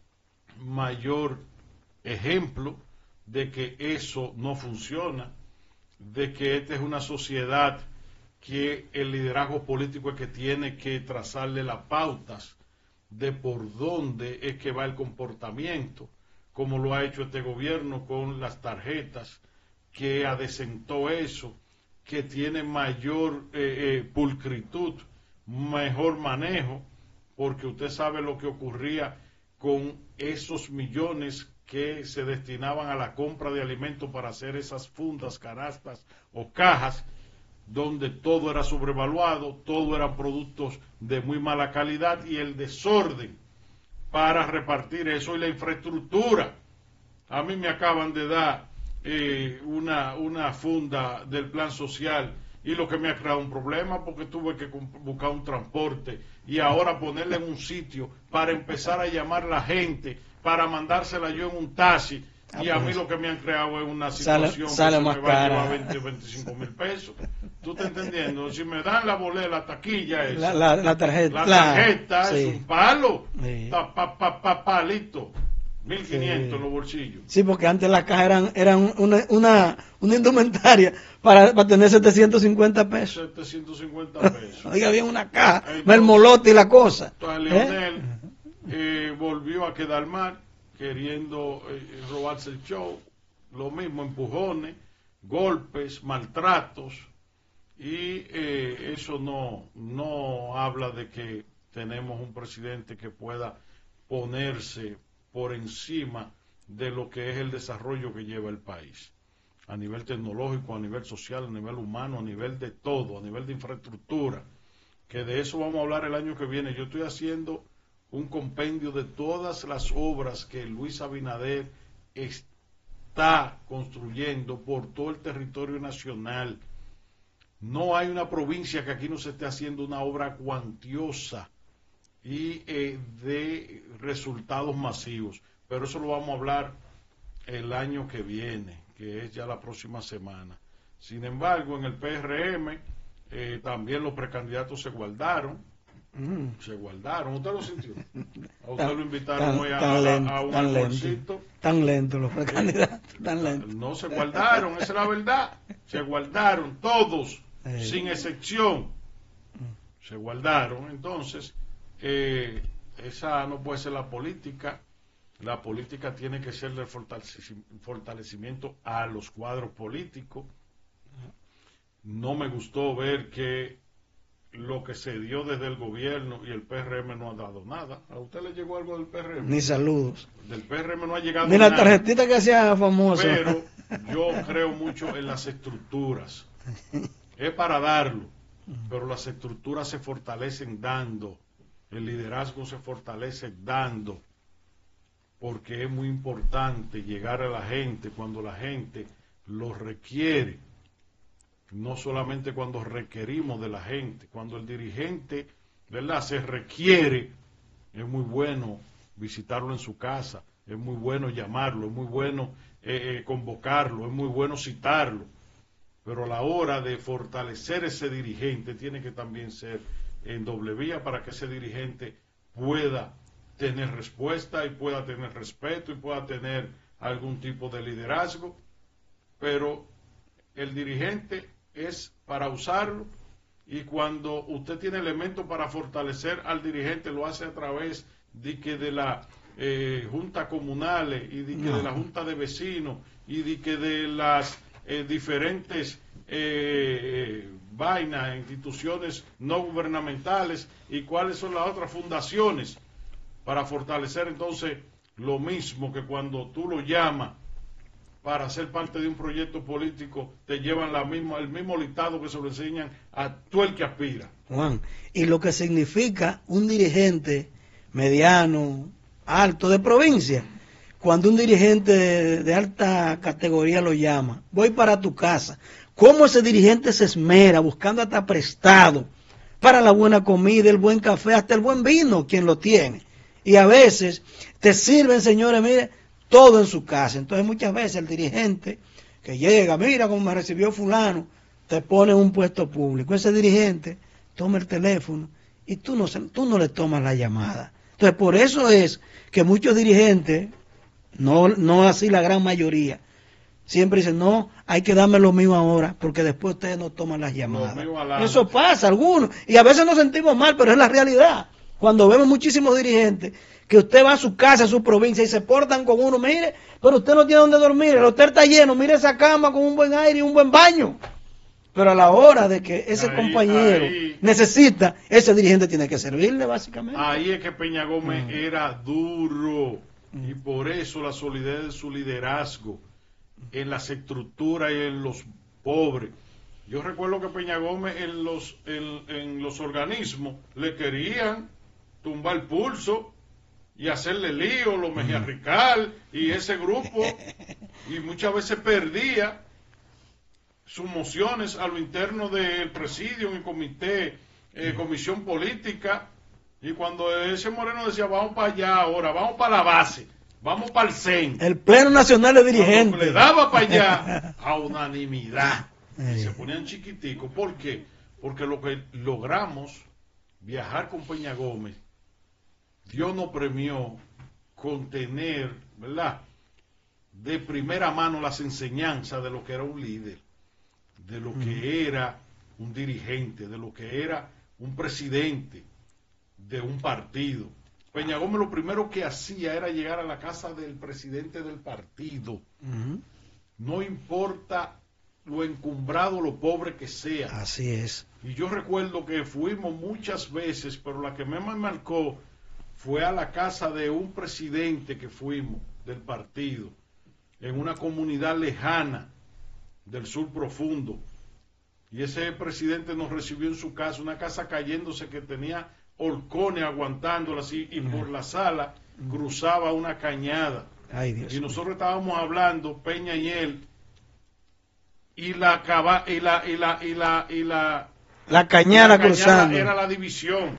mayor ejemplo de que eso no funciona, de que esta es una sociedad que el liderazgo político es que tiene que trazarle las pautas de por dónde es que va el comportamiento, como lo ha hecho este gobierno con las tarjetas, que adecentó eso, que tiene mayor eh, eh, pulcritud, mejor manejo, porque usted sabe lo que ocurría con esos millones que se destinaban a la compra de alimentos para hacer esas fundas, canastas o cajas, donde todo era sobrevaluado, todo eran productos de muy mala calidad y el desorden para repartir eso y la infraestructura. A mí me acaban de dar eh, una, una funda del plan social y lo que me ha creado un problema porque tuve que buscar un transporte y ahora ponerla en un sitio para empezar a llamar a la gente, para mandársela yo en un taxi, ah, y a mí lo que me han creado es una situación sale, sale que se me va a llevar veinte o veinticinco mil pesos. ¿Tú estás entendiendo? Si me dan la boleta, la taquilla esa, la, la, la tarjeta, la tarjeta la, es sí. un palo, sí. pa, pa, pa, pa, palito, mil quinientos sí. en los bolsillos. Sí, porque antes las cajas eran, eran una, una, una indumentaria para, para tener setecientos cincuenta pesos. setecientos cincuenta pesos. Oiga, bien una caja, el molote y la cosa. Entonces, Leonel ¿eh? Eh, volvió a quedar mal, queriendo eh, robarse el show, lo mismo, empujones, golpes, maltratos, y eh, eso no, no habla de que tenemos un presidente que pueda ponerse por encima de lo que es el desarrollo que lleva el país, a nivel tecnológico, a nivel social, a nivel humano, a nivel de todo, a nivel de infraestructura, que de eso vamos a hablar el año que viene. Yo estoy haciendo un compendio de todas las obras que Luis Abinader está construyendo por todo el territorio nacional. No hay una provincia que aquí no se esté haciendo una obra cuantiosa y eh, de resultados masivos, pero eso lo vamos a hablar el año que viene, que es ya la próxima semana. Sin embargo, en el P R M eh, también los precandidatos se guardaron. Mm. Se guardaron, ¿usted lo sintió? A usted tan, lo invitaron tan, hoy a, tan lento, a, a un almuercito. Tan lento los precandidatos, tan lento. No se guardaron, esa es la verdad. Se guardaron todos, eh. sin excepción. Se guardaron. Entonces, eh, esa no puede ser la política. La política tiene que ser de fortalecimiento a los cuadros políticos. No me gustó ver que lo que se dio desde el gobierno y el P R M no ha dado nada. ¿A usted le llegó algo del P R M? Ni saludos. Del P R M no ha llegado ni nada. Ni la tarjetita que hacía famosa. Pero yo creo mucho en las estructuras. Es para darlo, pero las estructuras se fortalecen dando. El liderazgo se fortalece dando. Porque es muy importante llegar a la gente cuando la gente lo requiere. No solamente cuando requerimos de la gente, cuando el dirigente, ¿verdad?, se requiere, es muy bueno visitarlo en su casa, es muy bueno llamarlo, es muy bueno eh, eh, convocarlo, es muy bueno citarlo, pero a la hora de fortalecer ese dirigente tiene que también ser en doble vía para que ese dirigente pueda tener respuesta y pueda tener respeto y pueda tener algún tipo de liderazgo, pero el dirigente es para usarlo, y cuando usted tiene elementos para fortalecer al dirigente lo hace a través de que de la eh, junta comunales y de que no. de la junta de vecinos y de que de las eh, diferentes eh, vainas, instituciones no gubernamentales y cuáles son las otras fundaciones para fortalecer entonces lo mismo que cuando tú lo llamas para ser parte de un proyecto político, te llevan la misma, el mismo listado que se lo enseñan a todo el que aspira. Juan, y lo que significa un dirigente mediano, alto, de provincia, cuando un dirigente de, de alta categoría lo llama, voy para tu casa, cómo ese dirigente se esmera buscando hasta prestado para la buena comida, el buen café, hasta el buen vino, quien lo tiene. Y a veces te sirven, señores, mire, todo en su casa. Entonces muchas veces el dirigente que llega, mira cómo me recibió fulano, te pone en un puesto público. Ese dirigente toma el teléfono y tú no, tú no le tomas la llamada. Entonces por eso es que muchos dirigentes, no, no así la gran mayoría, siempre dicen, no, hay que darme lo mío ahora, porque después ustedes no toman las llamadas. Eso pasa, algunos, y a veces nos sentimos mal, pero es la realidad. Cuando vemos muchísimos dirigentes que usted va a su casa, a su provincia y se portan con uno, mire, pero usted no tiene donde dormir, el hotel está lleno, mire esa cama con un buen aire y un buen baño. Pero a la hora de que ese ahí, compañero ahí, necesita, ese dirigente tiene que servirle básicamente. Ahí es que Peña Gómez mm. era duro mm. y por eso la solidez de su liderazgo en las estructuras y en los pobres. Yo recuerdo que Peña Gómez en los, en, en los organismos le querían tumbar el pulso y hacerle lío, los Mejía Rical y ese grupo, y muchas veces perdía sus mociones a lo interno del presidio, en comité, eh, comisión política, y cuando ese Moreno decía, vamos para allá ahora, vamos para la base, vamos para el C E N. El Pleno Nacional de Dirigentes. Le daba para allá a unanimidad. Y se ponían chiquiticos. ¿Por qué? Porque lo que logramos viajar con Peña Gómez, Dios nos premió con tener, ¿verdad?, de primera mano las enseñanzas de lo que era un líder, de lo que era un dirigente, de lo que era un presidente de un partido. Peña Gómez lo primero que hacía era llegar a la casa del presidente del partido. Uh-huh. No importa lo encumbrado, lo pobre que sea. Así es. Y yo recuerdo que fuimos muchas veces, pero la que me marcó fue a la casa de un presidente que fuimos del partido, en una comunidad lejana del sur profundo. Y ese presidente nos recibió en su casa, una casa cayéndose que tenía horcones aguantándola así, y por la sala cruzaba una cañada. Ay, Dios y nosotros mío. Estábamos hablando, Peña y él, y la cava, y la y la y la y la la cañada la cruzando era la división.